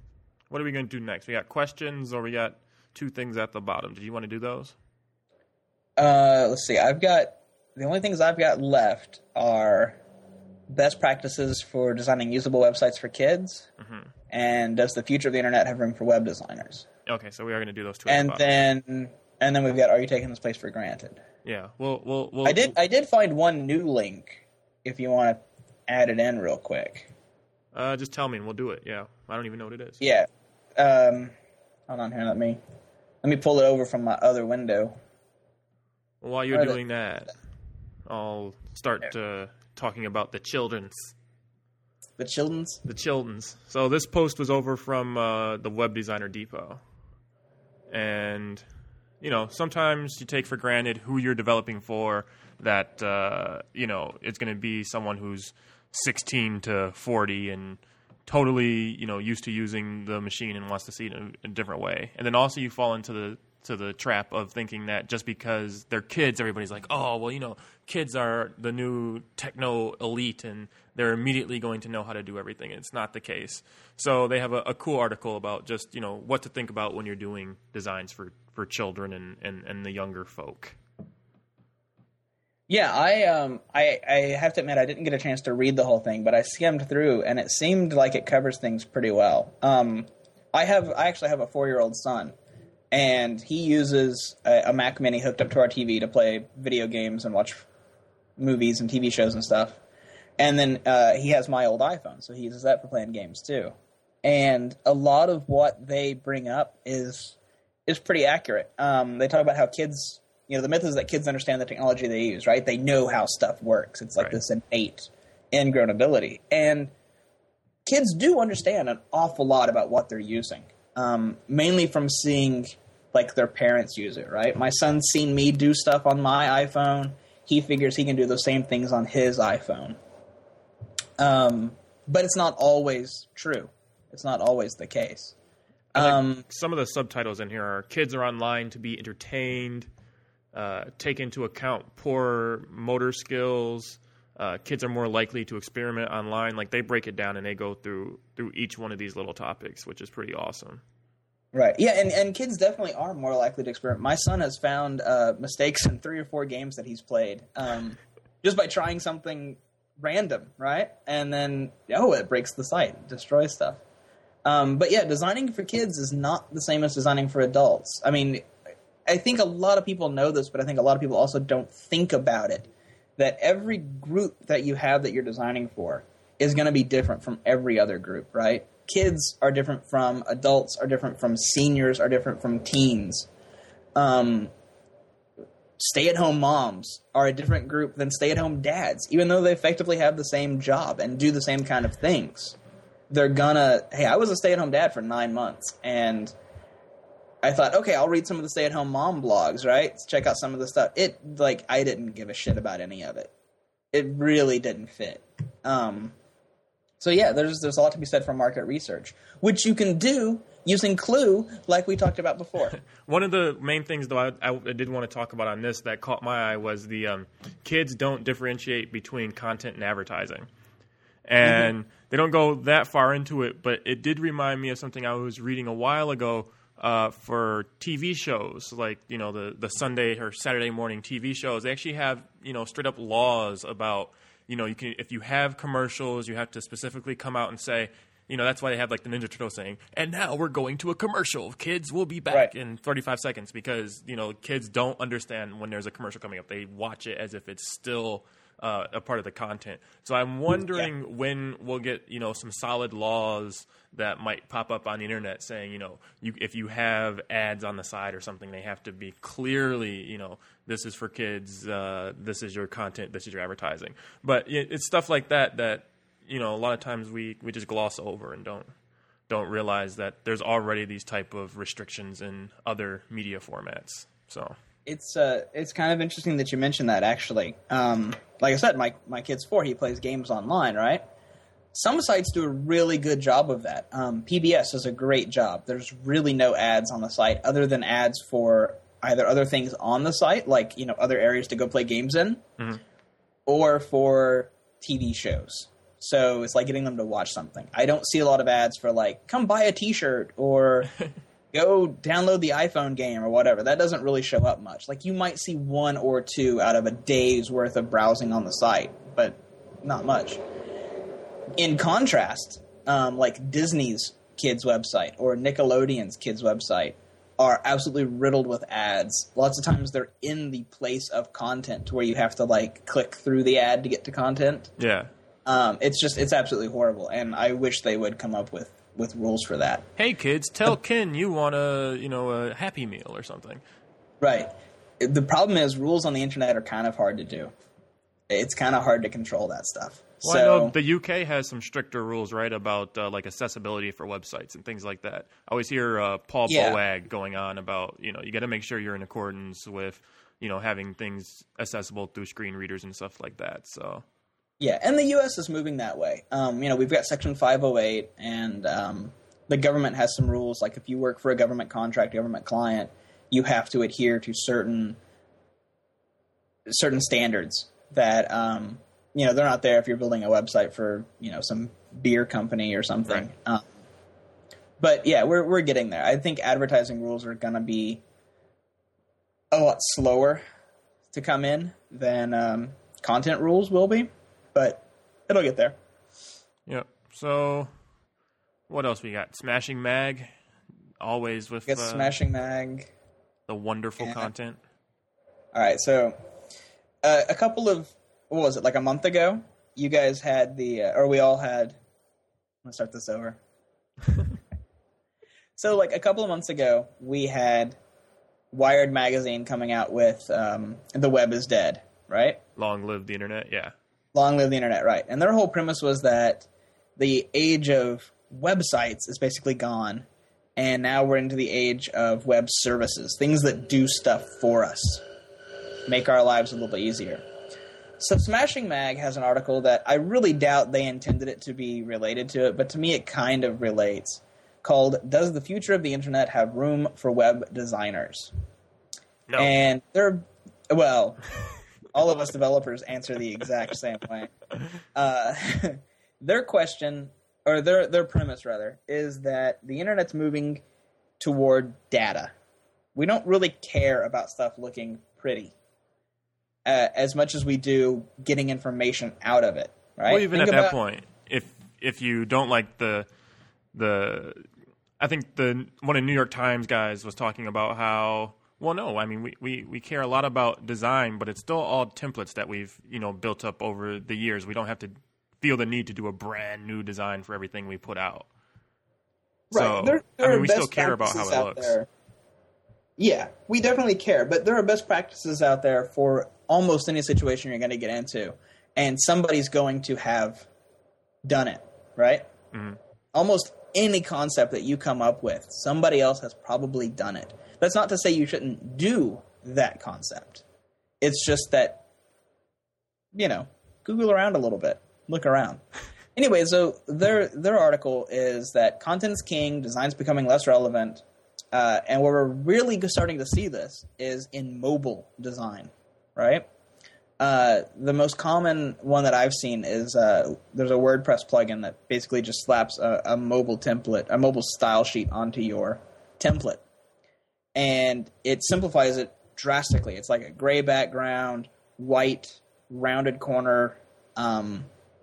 What are we going to do next? We got questions, or we got two things at the bottom. Did you want to do those? Uh, let's see. I've got the only things I've got left are best practices for designing usable websites for kids, mm-hmm. and does the future of the internet have room for web designers? Okay, so we are going to do those two. And at the then, and then we've got, are you taking this place for granted? Yeah. Well, we'll, we'll I did. I did find one new link. If you want to add it in real quick. Uh, just tell me and we'll do it. Yeah, I don't even know what it is. Yeah. Um, hold on here. Let me let me pull it over from my other window. Well, while you're doing that, I'll start uh, talking about the children's. The children's? The children's. So this post was over from uh, the Web Designer Depot. And, you know, sometimes you take for granted who you're developing for, that, uh, you know, it's going to be someone who's sixteen to forty and totally, you know, used to using the machine and wants to see it in a, a different way. And then also you fall into the to the trap of thinking that just because they're kids, everybody's like, oh, well, you know, kids are the new techno elite and they're immediately going to know how to do everything. And it's not the case. So they have a, a cool article about just, you know, what to think about when you're doing designs for, for children and, and, and the younger folk. Yeah, I um I, I have to admit I didn't get a chance to read the whole thing, but I skimmed through and it seemed like it covers things pretty well. Um, I have I actually have a four-year-old son. And he uses a, a Mac Mini hooked up to our T V to play video games and watch movies and T V shows and stuff. And then uh, he has my old iPhone, so he uses that for playing games too. And a lot of what they bring up is is pretty accurate. Um, they talk about how kids, you know, the myth is that kids understand the technology they use, right? They know how stuff works. It's like right. This innate, ingrown ability. And kids do understand an awful lot about what they're using. Um, mainly from seeing, like, their parents use it, right? My son's seen me do stuff on my iPhone. He figures he can do those same things on his iPhone. Um, but it's not always true. It's not always the case. Um, like some of the subtitles in here are, kids are online to be entertained, uh, take into account poor motor skills, uh, kids are more likely to experiment online. Like, they break it down and they go through through each one of these little topics, which is pretty awesome. Right. Yeah, and, and kids definitely are more likely to experiment. My son has found uh, mistakes in three or four games that he's played um, just by trying something random, right? And then, oh, it breaks the site, destroys stuff. Um, but yeah, designing for kids is not the same as designing for adults. I mean, I think a lot of people know this, but I think a lot of people also don't think about it. That every group that you have that you're designing for is going to be different from every other group, right? Kids are different from adults, are different from seniors, are different from teens. Um, stay-at-home moms are a different group than stay-at-home dads, even though they effectively have the same job and do the same kind of things. They're gonna, hey, I was a stay-at-home dad for nine months, and I thought, okay, I'll read some of the stay-at-home mom blogs, right? Let's check out some of the stuff. It, like, I didn't give a shit about any of it. It really didn't fit. Um, so yeah, there's there's a lot to be said for market research, which you can do using Clue, like we talked about before. One of the main things, though, I, I did want to talk about on this that caught my eye was the um, kids don't differentiate between content and advertising. And mm-hmm. they don't go that far into it, but it did remind me of something I was reading a while ago uh, for T V shows, like, you know, the, the Sunday or Saturday morning T V shows. They actually have, you know, straight up laws about, you know, you can if you have commercials, you have to specifically come out and say, you know, that's why they have like the Ninja Turtle saying, and now we're going to a commercial. Kids will be back right. in thirty-five seconds, because, you know, kids don't understand when there's a commercial coming up. They watch it as if it's still uh, a part of the content. So I'm wondering yeah. when we'll get, you know, some solid laws that might pop up on the internet saying, you know, you, if you have ads on the side or something, they have to be clearly, you know, this is for kids, uh, this is your content, this is your advertising. But it, it's stuff like that that, you know, a lot of times we, we just gloss over and don't don't realize that there's already these type of restrictions in other media formats. So it's uh it's kind of interesting that you mentioned that, actually. Um, like I said, my my kid's four. He plays games online, right? Some sites do a really good job of that. Um, P B S does a great job. There's really no ads on the site other than ads for either other things on the site, like, you know, other areas to go play games in, mm-hmm. or for T V shows. So it's like getting them to watch something. I don't see a lot of ads for like, come buy a t-shirt or go download the iPhone game or whatever. That doesn't really show up much. Like you might see one or two out of a day's worth of browsing on the site, but not much. In contrast, um, like Disney's kids website or Nickelodeon's kids website are absolutely riddled with ads. Lots of times they're in the place of content to where you have to like click through the ad to get to content. Yeah. Um, it's just, it's absolutely horrible. And I wish they would come up with, with rules for that. Hey kids, tell Ken you want a, you know, a Happy Meal or something. Right. The problem is rules on the internet are kind of hard to do. It's kind of hard to control that stuff. Well, so, I know the U K has some stricter rules, right, about uh, like accessibility for websites and things like that. I always hear uh, Paul yeah. Boag going on about, you know, you got to make sure you're in accordance with, you know, having things accessible through screen readers and stuff like that. So, yeah, and the U S is moving that way. Um, you know, we've got Section five oh eight, and um, the government has some rules. Like if you work for a government contract, government client, you have to adhere to certain certain standards that. Um, You know, they're not there if you're building a website for, you know, some beer company or something. Right. Um, but yeah, we're we're getting there. I think advertising rules are going to be a lot slower to come in than um, content rules will be, but it'll get there. Yep. So, what else we got? Smashing Mag, always with Get uh, Smashing Mag, the wonderful and, content. All right, so uh, a couple of. What was it, like a month ago? You guys had the, uh, or we all had, I'm going to start this over. So, like, a couple of months ago, we had Wired Magazine coming out with um, The Web is Dead, right? Long live the internet, yeah. Long live the internet, right. And their whole premise was that the age of websites is basically gone, and now we're into the age of web services, things that do stuff for us, make our lives a little bit easier. So Smashing Mag has an article that I really doubt they intended it to be related to it, but to me it kind of relates, called Does the Future of the Internet Have Room for Web Designers? No. And they're, well, all of us developers answer the exact same way. Uh, their question, or their their premise rather, is that the Internet's moving toward data. We don't really care about stuff looking pretty. Uh, as much as we do getting information out of it, right? Well, even Think at about, that point, if if you don't like the the, I think the one of the New York Times guys was talking about how, well, no, I mean we, we, we care a lot about design, but it's still all templates that we've you know built up over the years. We don't have to feel the need to do a brand new design for everything we put out. Right. So there, there I mean, we best still care about how it looks. There. Yeah, we definitely care, but there are best practices out there for almost any situation you're going to get into, and somebody's going to have done it, right? Mm-hmm. Almost any concept that you come up with, somebody else has probably done it. That's not to say you shouldn't do that concept. It's just that, you know, Google around a little bit, look around. Anyway, so their their article is that content's king, design's becoming less relevant. Uh, and where we're really starting to see this is in mobile design, right? Uh, the most common one that I've seen is uh, there's a WordPress plugin that basically just slaps a, a mobile template, a mobile style sheet onto your template. And it simplifies it drastically. It's like a gray background, white, rounded corner, um,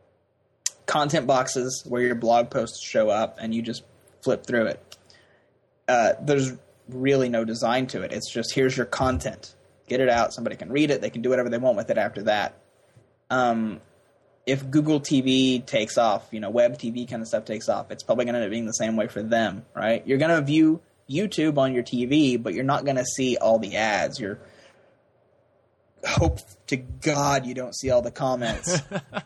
content boxes where your blog posts show up, and you just flip through it. Uh, there's really no design to it. It's just, here's your content. Get it out. Somebody can read it. They can do whatever they want with it after that. Um, if Google T V takes off, you know, web T V kind of stuff takes off, it's probably going to end up being the same way for them, right? You're going to view YouTube on your T V, but you're not going to see all the ads. You're hope to God you don't see all the comments.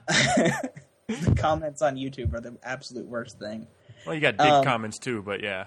The comments on YouTube are the absolute worst thing. Well, you got dig um, comments too, but yeah.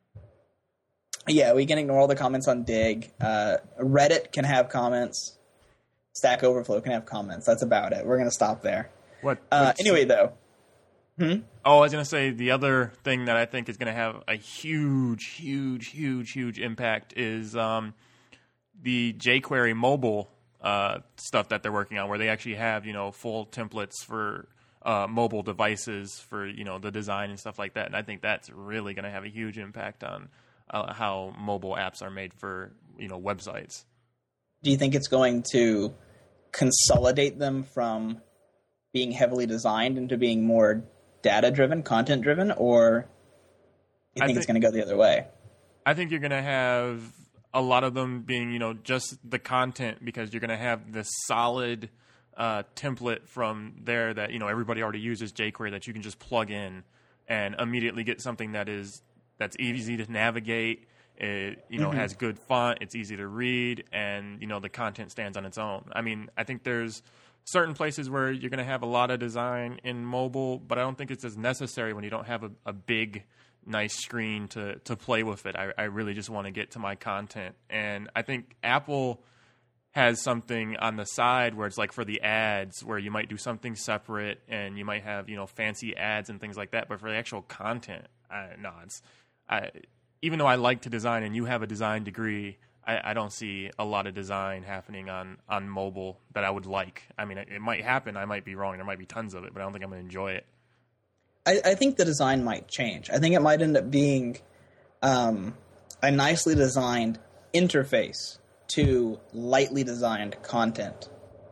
Yeah, we can ignore all the comments on Dig. Uh, Reddit can have comments. Stack Overflow can have comments. That's about it. We're going to stop there. What? Uh, anyway, though. Hmm? Oh, I was going to say the other thing that I think is going to have a huge, huge, huge, huge impact is um, the jQuery mobile uh, stuff that they're working on, where they actually have, you know, full templates for uh, mobile devices for, you know, the design and stuff like that. And I think that's really going to have a huge impact on uh, how mobile apps are made for, you know, websites. Do you think it's going to consolidate them from being heavily designed into being more data-driven, content-driven, or do you think, think it's going to go the other way? I think you're going to have a lot of them being, you know, just the content, because you're going to have this solid uh, template from there that, you know, everybody already uses, jQuery, that you can just plug in and immediately get something that is that's easy to navigate. It, you know, mm-hmm. has good font. It's easy to read, and, you know, the content stands on its own. I mean, I think there's certain places where you're going to have a lot of design in mobile, but I don't think it's as necessary when you don't have a, a big, nice screen to, to play with it. I, I really just want to get to my content. And I think Apple has something on the side where it's like for the ads, where you might do something separate and you might have, you know, fancy ads and things like that. But for the actual content, I, no, it's, I, even though I like to design and you have a design degree, I, I don't see a lot of design happening on, on mobile that I would like. I mean, it, it might happen. I might be wrong. There might be tons of it, but I don't think I'm going to enjoy it. I, I think the design might change. I think it might end up being um, a nicely designed interface to lightly designed content.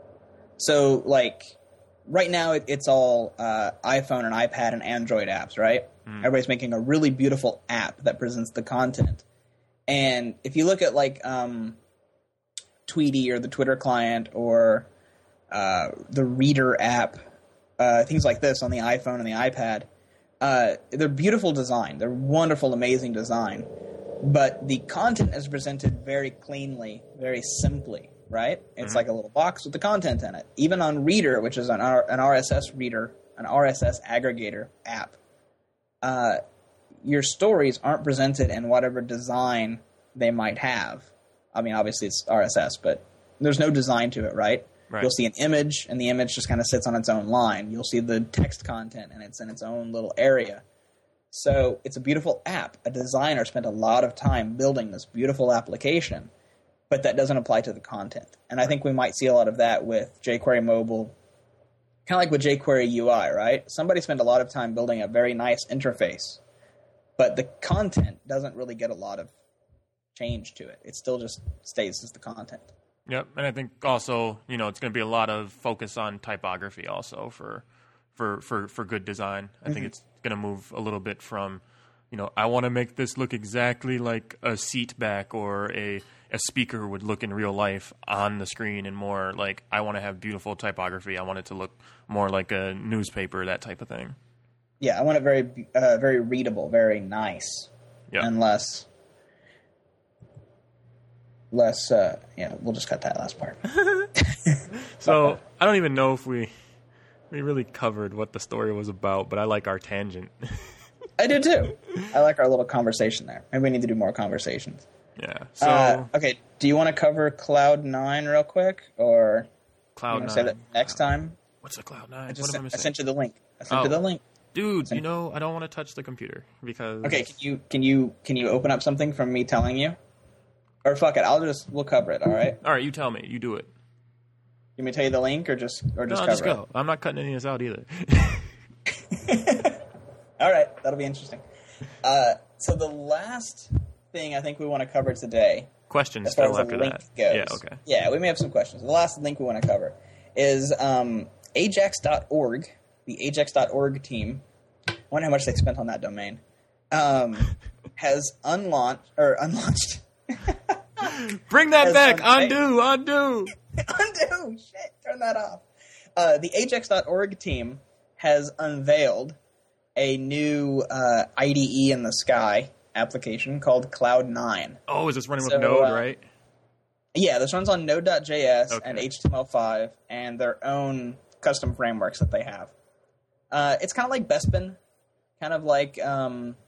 So, like, right now it, it's all uh, iPhone and iPad and Android apps, right? Mm. Everybody's making a really beautiful app that presents the content. And if you look at, like, um, Tweety or the Twitter client or uh, the Reader app, uh, things like this on the iPhone and the iPad, uh, they're beautiful design. They're wonderful, amazing design. But the content is presented very cleanly, very simply, right? It's mm-hmm. like a little box with the content in it. Even on Reader, which is an, R- an R S S reader, an R S S aggregator app, uh, your stories aren't presented in whatever design they might have. I mean, obviously it's R S S, but there's no design to it, right? Right. You'll see an image, and the image just kind of sits on its own line. You'll see the text content, and it's in its own little area. So it's a beautiful app. A designer spent a lot of time building this beautiful application, but that doesn't apply to the content. And I think we might see a lot of that with jQuery Mobile, kind of like with jQuery U I, right? Somebody spent a lot of time building a very nice interface, but the content doesn't really get a lot of change to it. It still just stays as the content. Yep, and I think also, you know, it's going to be a lot of focus on typography also for for, for, for good design. I mm-hmm. think it's going to move a little bit from, you know, I want to make this look exactly like a seat back or a, a speaker would look in real life on the screen, and more like I want to have beautiful typography. I want it to look more like a newspaper, that type of thing. Yeah, I want it very uh, very readable, very nice, yep. and less... Less, uh, yeah, we'll just cut that last part. So, I don't even know if we we really covered what the story was about, but I like our tangent. I do too. I like our little conversation there. Maybe we need to do more conversations. Yeah. So, uh, okay, do you want to cover Cloud nine real quick, or Cloud you want to say that next time? What's a Cloud nine? I, just what sent, am I, I sent you the link. I sent oh. you the link. Dude, you know, I don't want to touch the computer because... Okay, can you can you can you open up something from me telling you? Or fuck it, I'll just we'll cover it. All right. All right, you tell me. You do it. You want me to tell you the link, or just or just no, cover just go. it? I'm not cutting any of this out either. All right, that'll be interesting. Uh, so the last thing I think we want to cover today. Questions as far still as after the link that. Goes, yeah. Okay. Yeah, we may have some questions. The last link we want to cover is um, ajax dot org. The ajax dot org team. I wonder how much they spent on that domain. Um, has unlaunched or unlaunched. Bring that back. Undo. Undo. Undo. Shit. Turn that off. Uh, the ajax dot org team has unveiled a new uh, I D E in the sky application called Cloud nine. Oh, is this running so, with Node, uh, right? Yeah, this runs on Node dot J S okay. and H T M L five and their own custom frameworks that they have. Uh, it's kind of like Bespin. Kind of like... Um,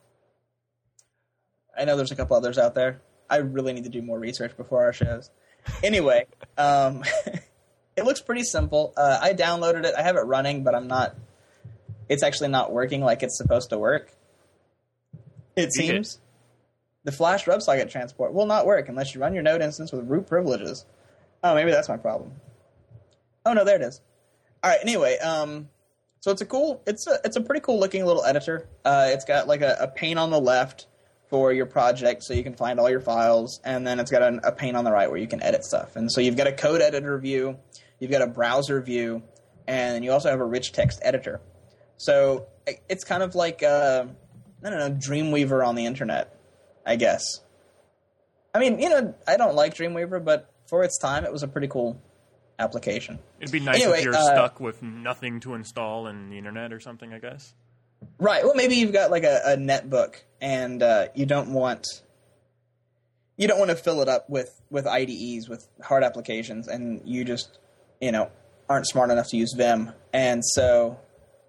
I know there's a couple others out there. I really need to do more research before our shows. Anyway, um, it looks pretty simple. Uh, I downloaded it. I have it running, but I'm not... It's actually not working like it's supposed to work. It seems. It. The Flash WebSocket transport will not work unless you run your Node instance with root privileges. Oh, maybe that's my problem. Oh, no, there it is. All right, anyway, um, So it's a cool, it's a it's a pretty cool looking little editor. Uh, it's got like a, a pane on the left for your project, so you can find all your files, and then it's got a, a pane on the right where you can edit stuff. And so you've got a code editor view, you've got a browser view, and you also have a rich text editor. So it's kind of like uh, I don't know, Dreamweaver on the internet, I guess. I mean, you know, I don't like Dreamweaver, but for its time, it was a pretty cool application. It'd be nice anyway, if you're uh, stuck with nothing to install in the internet or something, I guess. Right. Well, maybe you've got like a, a netbook, and uh, you don't want you don't want to fill it up with, with I D Es, with hard applications, and you just, you know, aren't smart enough to use Vim, and so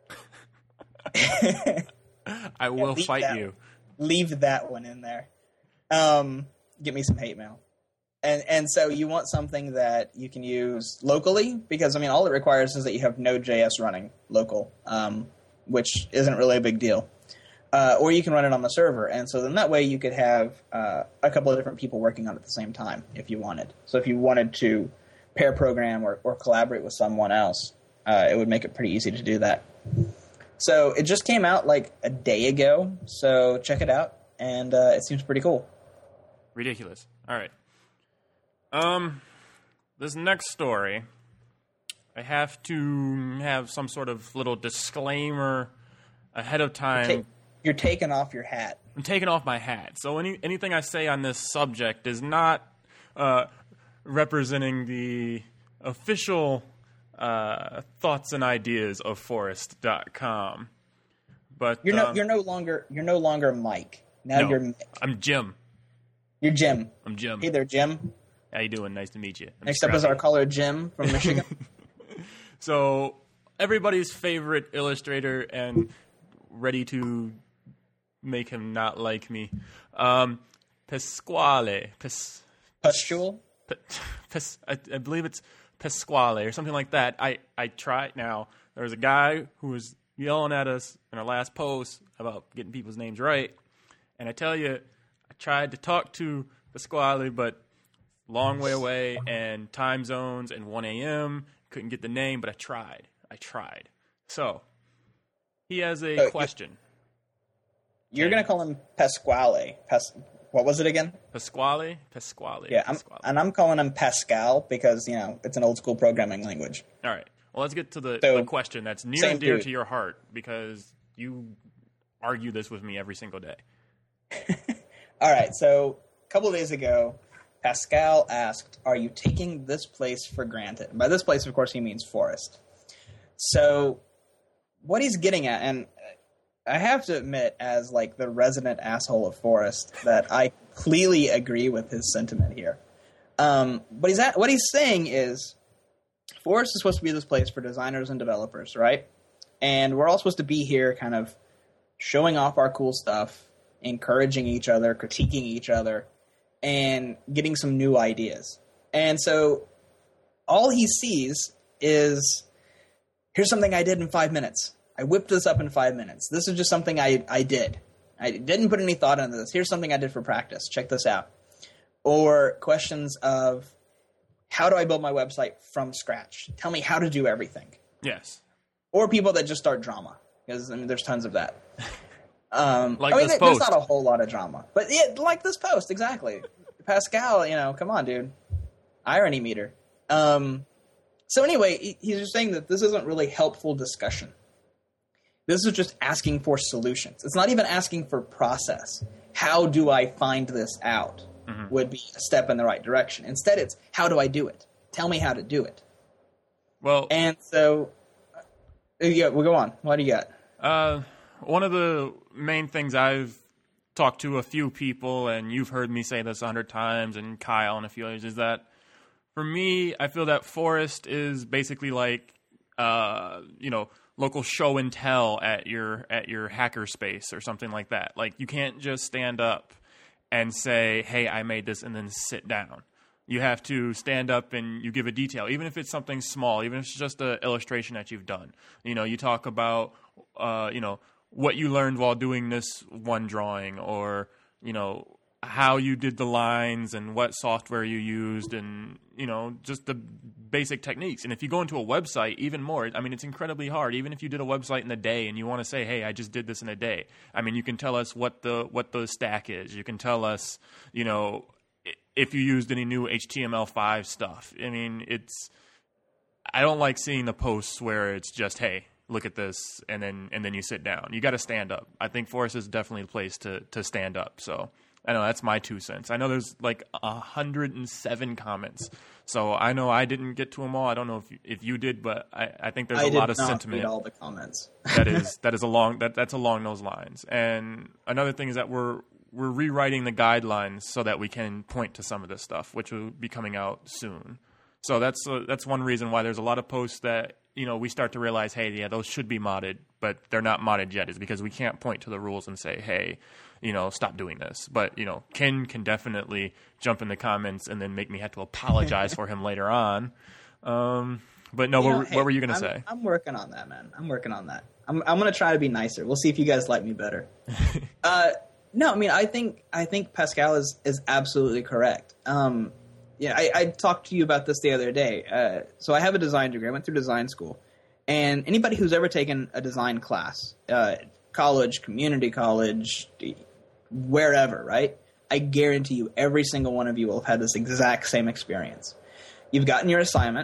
I will yeah, fight that, you. Leave that one in there. Um, get me some hate mail. And and so you want something that you can use locally, because, I mean, all it requires is that you have Node.js running local, um, which isn't really a big deal. Uh, or you can run it on the server. And so then that way you could have uh, a couple of different people working on it at the same time if you wanted. So if you wanted to pair program or, or collaborate with someone else, uh, it would make it pretty easy to do that. So it just came out like a day ago, so check it out. And uh, it seems pretty cool. Ridiculous. All right. Um, this next story, I have to have some sort of little disclaimer ahead of time. You're, ta- you're taking off your hat. I'm taking off my hat. So any anything I say on this subject is not uh, representing the official uh, thoughts and ideas of Forest dot com. But you're no um, you're no longer you're no longer Mike. Now no, you're Mick. I'm Jim. You're Jim. I'm Jim. Hey there, Jim. How you doing? Nice to meet you. I'm Next up is our caller, Jim from Michigan. So everybody's favorite illustrator and ready to make him not like me, um, Pasquale. Pas, Pustule? Pas, Pas, I, I believe it's Pasquale or something like that. I, I tried now. There was a guy who was yelling at us in our last post about getting people's names right. And I tell you, I tried to talk to Pasquale, but long way away and time zones and one a.m. Couldn't get the name, but I tried. I tried. So, he has a So, question. You're Okay. going to call him Pasquale. Pas- what was it again? Pasquale? Pasquale. Yeah, I'm, Pasquale. and I'm calling him Pascal because, you know, it's an old school programming language. All right. Well, let's get to the, So, the question that's near same and dear dude. to your heart because you argue this with me every single day. All right, so a couple of days ago, Pascal asked, are you taking this place for granted? And by this place, of course, he means Forest. So what he's getting at, and I have to admit, as like the resident asshole of Forest, that I completely agree with his sentiment here. Um, but he's at, what he's saying is, Forest is supposed to be this place for designers and developers, right? And we're all supposed to be here kind of showing off our cool stuff, encouraging each other, critiquing each other, and getting some new ideas. And so all he sees is, here's something I did in five minutes. I whipped this up in five minutes. This is just something I, I did. I didn't put any thought into this. Here's something I did for practice. Check this out. Or questions of, how do I build my website from scratch? Tell me how to do everything. Yes. Or people that just start drama, because I mean, there's tons of that. Um, Like I mean, this there- there's post. not a whole lot of drama, but yeah, like this post, exactly. Pascal, you know, come on, dude. Irony meter. Um, so anyway, he, he's just saying that this isn't really helpful discussion. This is just asking for solutions. It's not even asking for process. How do I find this out? Mm-hmm. Would be a step in the right direction. Instead, it's how do I do it? Tell me how to do it. Well, And so, uh, yeah, we'll go on. What do you got? Uh, one of the main things I've talked to a few people, and you've heard me say this a hundred times, and Kyle and a few others, is that for me, I feel that Forest is basically like, uh, you know, local show and tell at your at your hackerspace or something like that. Like you can't just stand up and say, "Hey, I made this," and then sit down. You have to stand up and you give a detail, even if it's something small, even if it's just an illustration that you've done. You know, you talk about, uh, you know, what you learned while doing this one drawing, or, you know, how you did the lines and what software you used and, you know, just the basic techniques. And if you go into a website, even more, I mean, it's incredibly hard. Even if you did a website in a day and you want to say, hey, I just did this in a day. I mean, you can tell us what the what the stack is. You can tell us, you know, if you used any new H T M L five stuff. I mean, it's – I don't like seeing the posts where it's just, hey, look at this, and then and then you sit down. You got to stand up. I think Forest is definitely the place to to stand up, so – I know that's my two cents. I know there's like one hundred seven comments, so I know I didn't get to them all. I don't know if you, if you did, but I, I think there's I a lot of did not sentiment. read all the comments. that is that is along that that's along those lines. And another thing is that we're we're rewriting the guidelines so that we can point to some of this stuff, which will be coming out soon. So that's uh, that's one reason why there's a lot of posts that, you know, we start to realize, hey, yeah, those should be modded, but they're not modded yet, is because we can't point to the rules and say, hey, you know, stop doing this. But, you know, Ken can definitely jump in the comments and then make me have to apologize for him later on. Um, but no, You know, what, hey, what were you going to I'm, say? I'm working on that, man. I'm working on that. I'm I'm going to try to be nicer. We'll see if you guys like me better. uh, no, I mean, I think I think Pascal is, is absolutely correct. Um, yeah, I, I talked to you about this the other day. Uh, so I have a design degree. I went through design school. And anybody who's ever taken a design class, uh, college, community college, wherever, right? I guarantee you every single one of you will have had this exact same experience. You've gotten your assignment,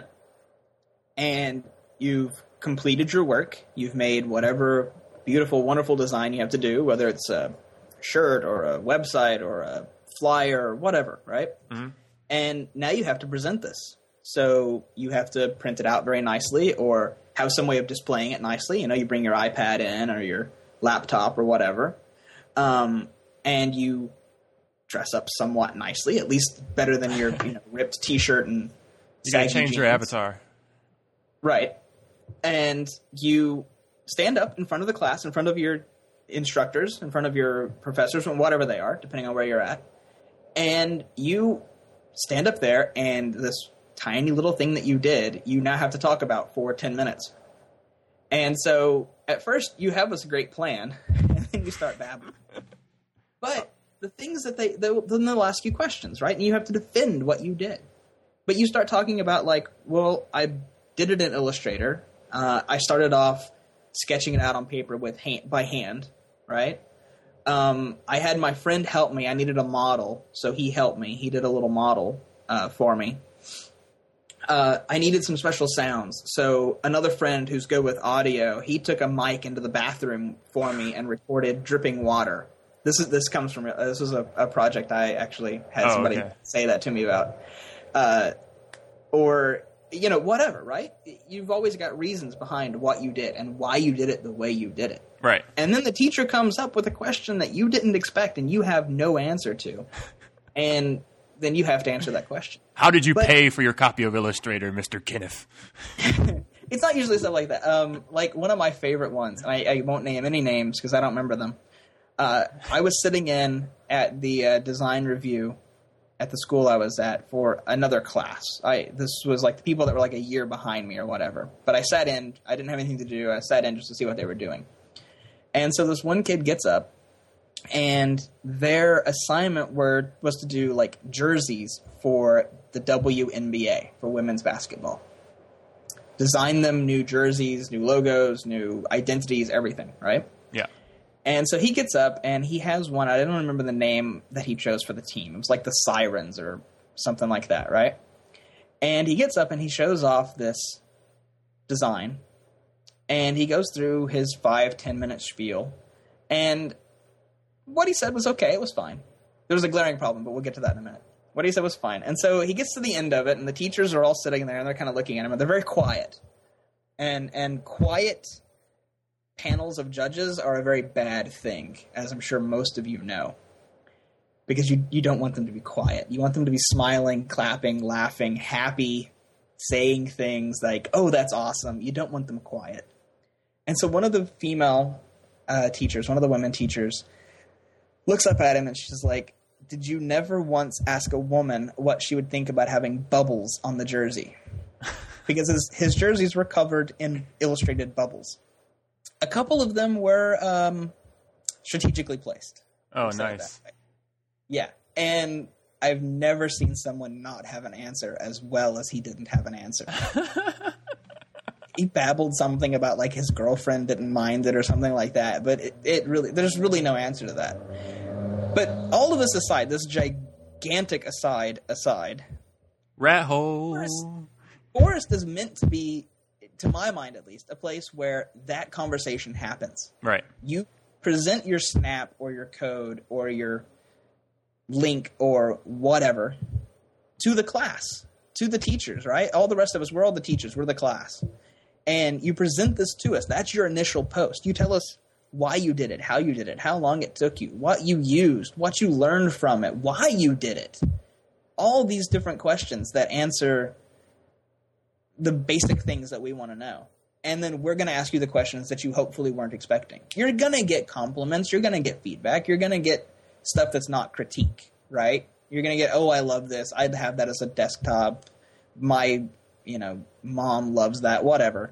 and you've completed your work. You've made whatever beautiful, wonderful design you have to do, whether it's a shirt or a website or a flyer or whatever, right? Mm-hmm. And now you have to present this. So you have to print it out very nicely or have some way of displaying it nicely. You know, you bring your iPad in or your laptop or whatever. Um, and you dress up somewhat nicely, at least better than your you know, ripped T-shirt and you gotta change jeans. your avatar. Right. And you stand up in front of the class, in front of your instructors, in front of your professors, whatever they are, depending on where you're at. And you stand up there, and this tiny little thing that you did, you now have to talk about for ten minutes. And so at first you have this great plan, and then you start babbling. But the things that they, they then they'll ask you questions, right? And you have to defend what you did. But you start talking about like, well, I did it in Illustrator. Uh, I started off sketching it out on paper with hand, by hand, right? Um, I had my friend help me. I needed a model, so he helped me. He did a little model uh, for me. Uh, I needed some special sounds, so another friend who's good with audio, he took a mic into the bathroom for me and recorded dripping water. This is this comes from uh, this was a, a project I actually had oh, somebody okay. say that to me about, uh, or you know whatever, right? You've always got reasons behind what you did and why you did it the way you did it, right? And then the teacher comes up with a question that you didn't expect and you have no answer to, and then you have to answer that question. How did you but, pay for your copy of Illustrator, Mister Kenneth? It's not usually stuff like that. Um, like one of my favorite ones, and I, I won't name any names because I don't remember them. Uh, I was sitting in at the uh, design review at the school I was at for another class. I This was like the people that were like a year behind me or whatever. But I sat in. I didn't have anything to do. I sat in just to see what they were doing. And so this one kid gets up, and their assignment were was to do like jerseys for the W N B A, for women's basketball. Design them new jerseys, new logos, new identities, everything, right? Yeah. And so he gets up and he has one. I don't remember the name that he chose for the team. It was like the Sirens or something like that, right? And he gets up and he shows off this design. And he goes through his five, ten minute spiel. And what he said was okay. It was fine. There was a glaring problem, but we'll get to that in a minute. What he said was fine. And so he gets to the end of it, and the teachers are all sitting there, and they're kind of looking at him, and they're very quiet. And and quiet panels of judges are a very bad thing, as I'm sure most of you know. Because you, you don't want them to be quiet. You want them to be smiling, clapping, laughing, happy, saying things like, oh, that's awesome. You don't want them quiet. And so one of the female uh, teachers, one of the women teachers, looks up at him, and she's like, did you never once ask a woman what she would think about having bubbles on the jersey? Because his, his jerseys were covered in illustrated bubbles. A couple of them were um, strategically placed. Oh, nice. Yeah. And I've never seen someone not have an answer as well as he didn't have an answer. He babbled something about like his girlfriend didn't mind it or something like that, but it, it really there's really no answer to that. But all of this aside, this gigantic aside aside, rat hole. Forest, Forest is meant to be, to my mind at least, a place where that conversation happens. Right. You present your snap or your code or your link or whatever to the class, to the teachers, right? All the rest of us, we're all the teachers, we're the class. And you present this to us. That's your initial post. You tell us why you did it, how you did it, how long it took you, what you used, what you learned from it, why you did it. All these different questions that answer the basic things that we want to know. And then we're going to ask you the questions that you hopefully weren't expecting. You're going to get compliments. You're going to get feedback. You're going to get stuff that's not critique, right? You're going to get, oh, I love this. I'd have that as a desktop. My, you know, mom loves that, whatever.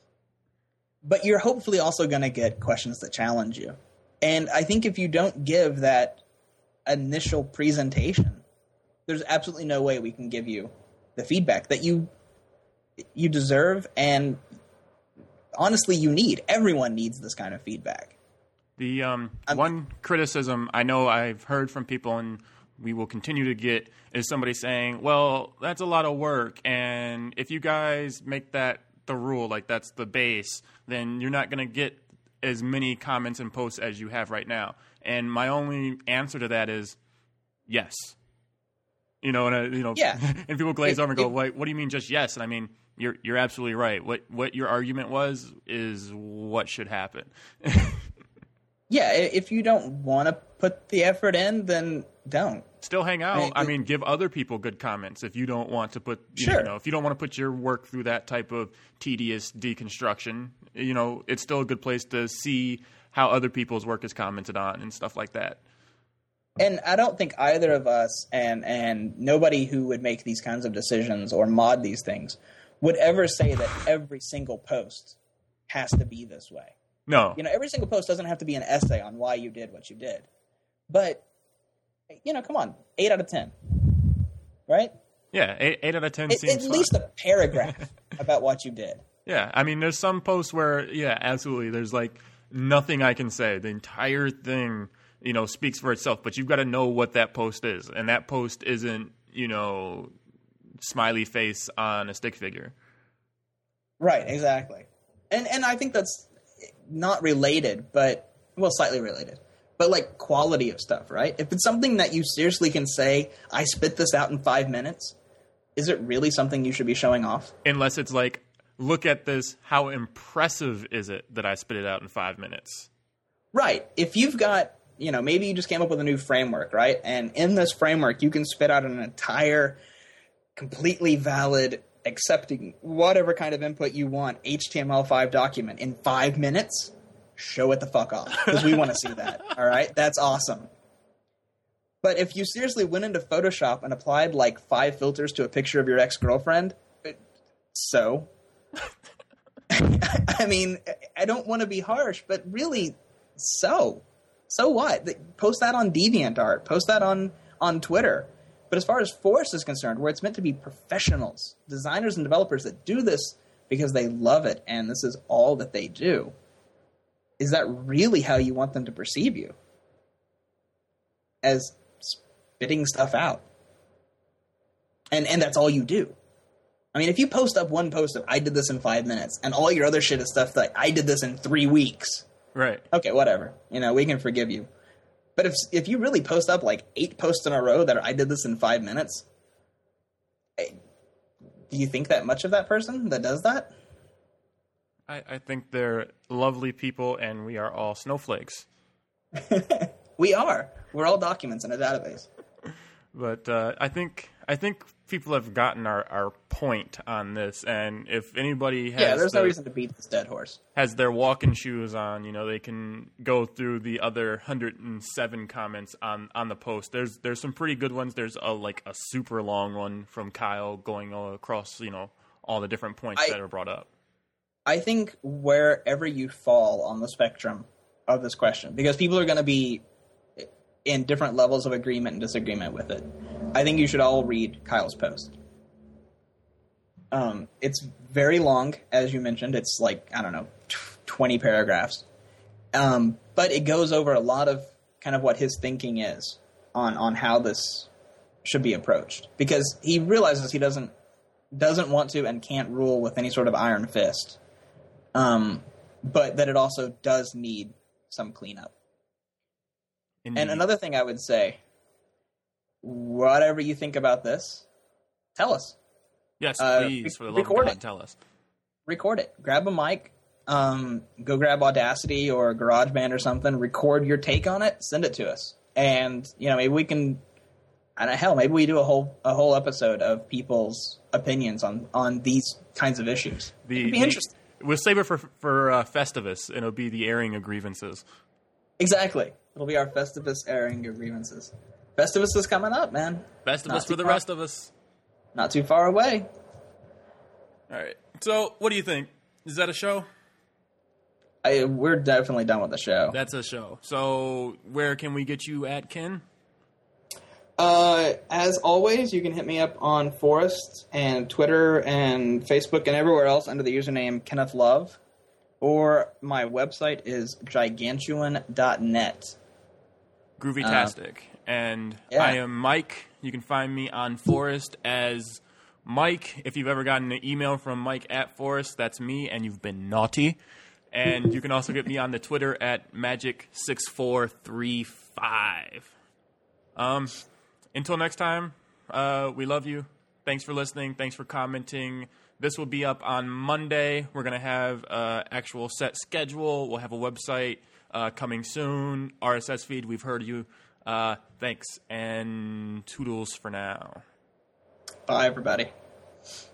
But you're hopefully also going to get questions that challenge you. And I think if you don't give that initial presentation, there's absolutely no way we can give you the feedback that you you deserve and honestly you need. Everyone needs this kind of feedback. The um, Um, one criticism I know I've heard from people and we will continue to get is somebody saying, well, that's a lot of work, and if you guys make that the rule, like that's the base, then you're not going to get as many comments and posts as you have right now. And my only answer to that is yes. You know, and I, you know, Yeah. and people glaze It- over and go, it- "What? What do you mean just yes?" And I mean, you're you're absolutely right. What what your argument was is what should happen. Yeah, i- if you don't want to put the effort in, then don't. Still hang out. Right, I it- mean, give other people good comments if you don't want to put, you Sure. know, if you don't want to put your work through that type of tedious deconstruction. You know, it's still a good place to see how other people's work is commented on and stuff like that. And I don't think either of us and and nobody who would make these kinds of decisions or mod these things would ever say that every single post has to be this way. No. You know, every single post doesn't have to be an essay on why you did what you did. But, you know, come on, eight out of ten, right? Yeah, eight, eight out of ten At, seems at fine. least a paragraph about what you did. Yeah, I mean, there's some posts where, yeah, absolutely, there's like nothing I can say. The entire thing, you know, speaks for itself, but you've got to know what that post is. And that post isn't, you know, smiley face on a stick figure. Right, exactly. And and I think that's not related, but, well, slightly related. But, like, quality of stuff, right? If it's something that you seriously can say, I spit this out in five minutes, is it really something you should be showing off? Unless it's like, look at this, how impressive is it that I spit it out in five minutes? Right. If you've got, you know, maybe you just came up with a new framework, right? And in this framework, you can spit out an entire, completely valid, accepting whatever kind of input you want H T M L five document in five minutes. Show it the fuck off, because we want to see that. All right, that's awesome. But if you seriously went into Photoshop and applied like five filters to a picture of your ex-girlfriend, so I mean, I don't want to be harsh, but really, so so what? Post that on DeviantArt, post that on on Twitter. But as far as Forest is concerned, where it's meant to be professionals, designers and developers that do this because they love it and this is all that they do, is that really how you want them to perceive you? As spitting stuff out. And and that's all you do. I mean, if you post up one post of I did this in five minutes and all your other shit is stuff that I did this in three weeks. Right. Okay, whatever. You know, we can forgive you. But if if you really post up like eight posts in a row that are, I did this in five minutes, eh, do you think that much of that person that does that? I, I think they're lovely people, and we are all snowflakes. We are. We're all documents in a database. But uh, I think I think people have gotten our, our point on this, and if anybody has Yeah, there's no the- reason to beat this dead horse. has their walking shoes on, you know, they can go through the other one hundred seven comments on, on the post. There's there's some pretty good ones. There's a like a super long one from Kyle going all across, you know, all the different points I- that are brought up. I think wherever you fall on the spectrum of this question, because people are going to be in different levels of agreement and disagreement with it. I think you should all read Kyle's post. Um, it's very long, as you mentioned. It's like, I don't know, twenty paragraphs. Um, but it goes over a lot of kind of what his thinking is on, on how this should be approached. Because he realizes he doesn't doesn't want to and can't rule with any sort of iron fist. Um, but that it also does need some cleanup. Indeed. And another thing I would say, whatever you think about this, tell us. Yes, Uh, please, re- for the love record of God, it. tell us. Record it. Grab a mic. Um, go grab Audacity or GarageBand or something. Record your take on it. Send it to us. And, you know, maybe we can... I don't know, hell, maybe we do a whole a whole episode of people's opinions on, on these kinds of issues. The, It'd be the- interesting. We'll save it for, for uh, Festivus, and it'll be the airing of grievances. Exactly. It'll be our Festivus airing your grievances. Festivus is coming up, man. Festivus Not for too the far- rest of us. Not too far away. All right. So, what do you think? Is that a show? I, we're definitely done with the show. That's a show. So, where can we get you at, Ken? Uh, as always, you can hit me up on Forest and Twitter and Facebook and everywhere else under the username Kenneth Love. Or my website is gigantuan dot net. Groovy-tastic. and yeah. I am Mike. You can find me on Forest as Mike. If you've ever gotten an email from Mike at Forest, that's me, and you've been naughty. And you can also get me on the Twitter at magic six four three five. Um, until next time, uh, we love you. Thanks for listening. Thanks for commenting. This will be up on Monday. We're going to have an actual set schedule. We'll have a website uh, coming soon. R S S feed. We've heard you. Uh, thanks, and toodles for now. Bye, everybody.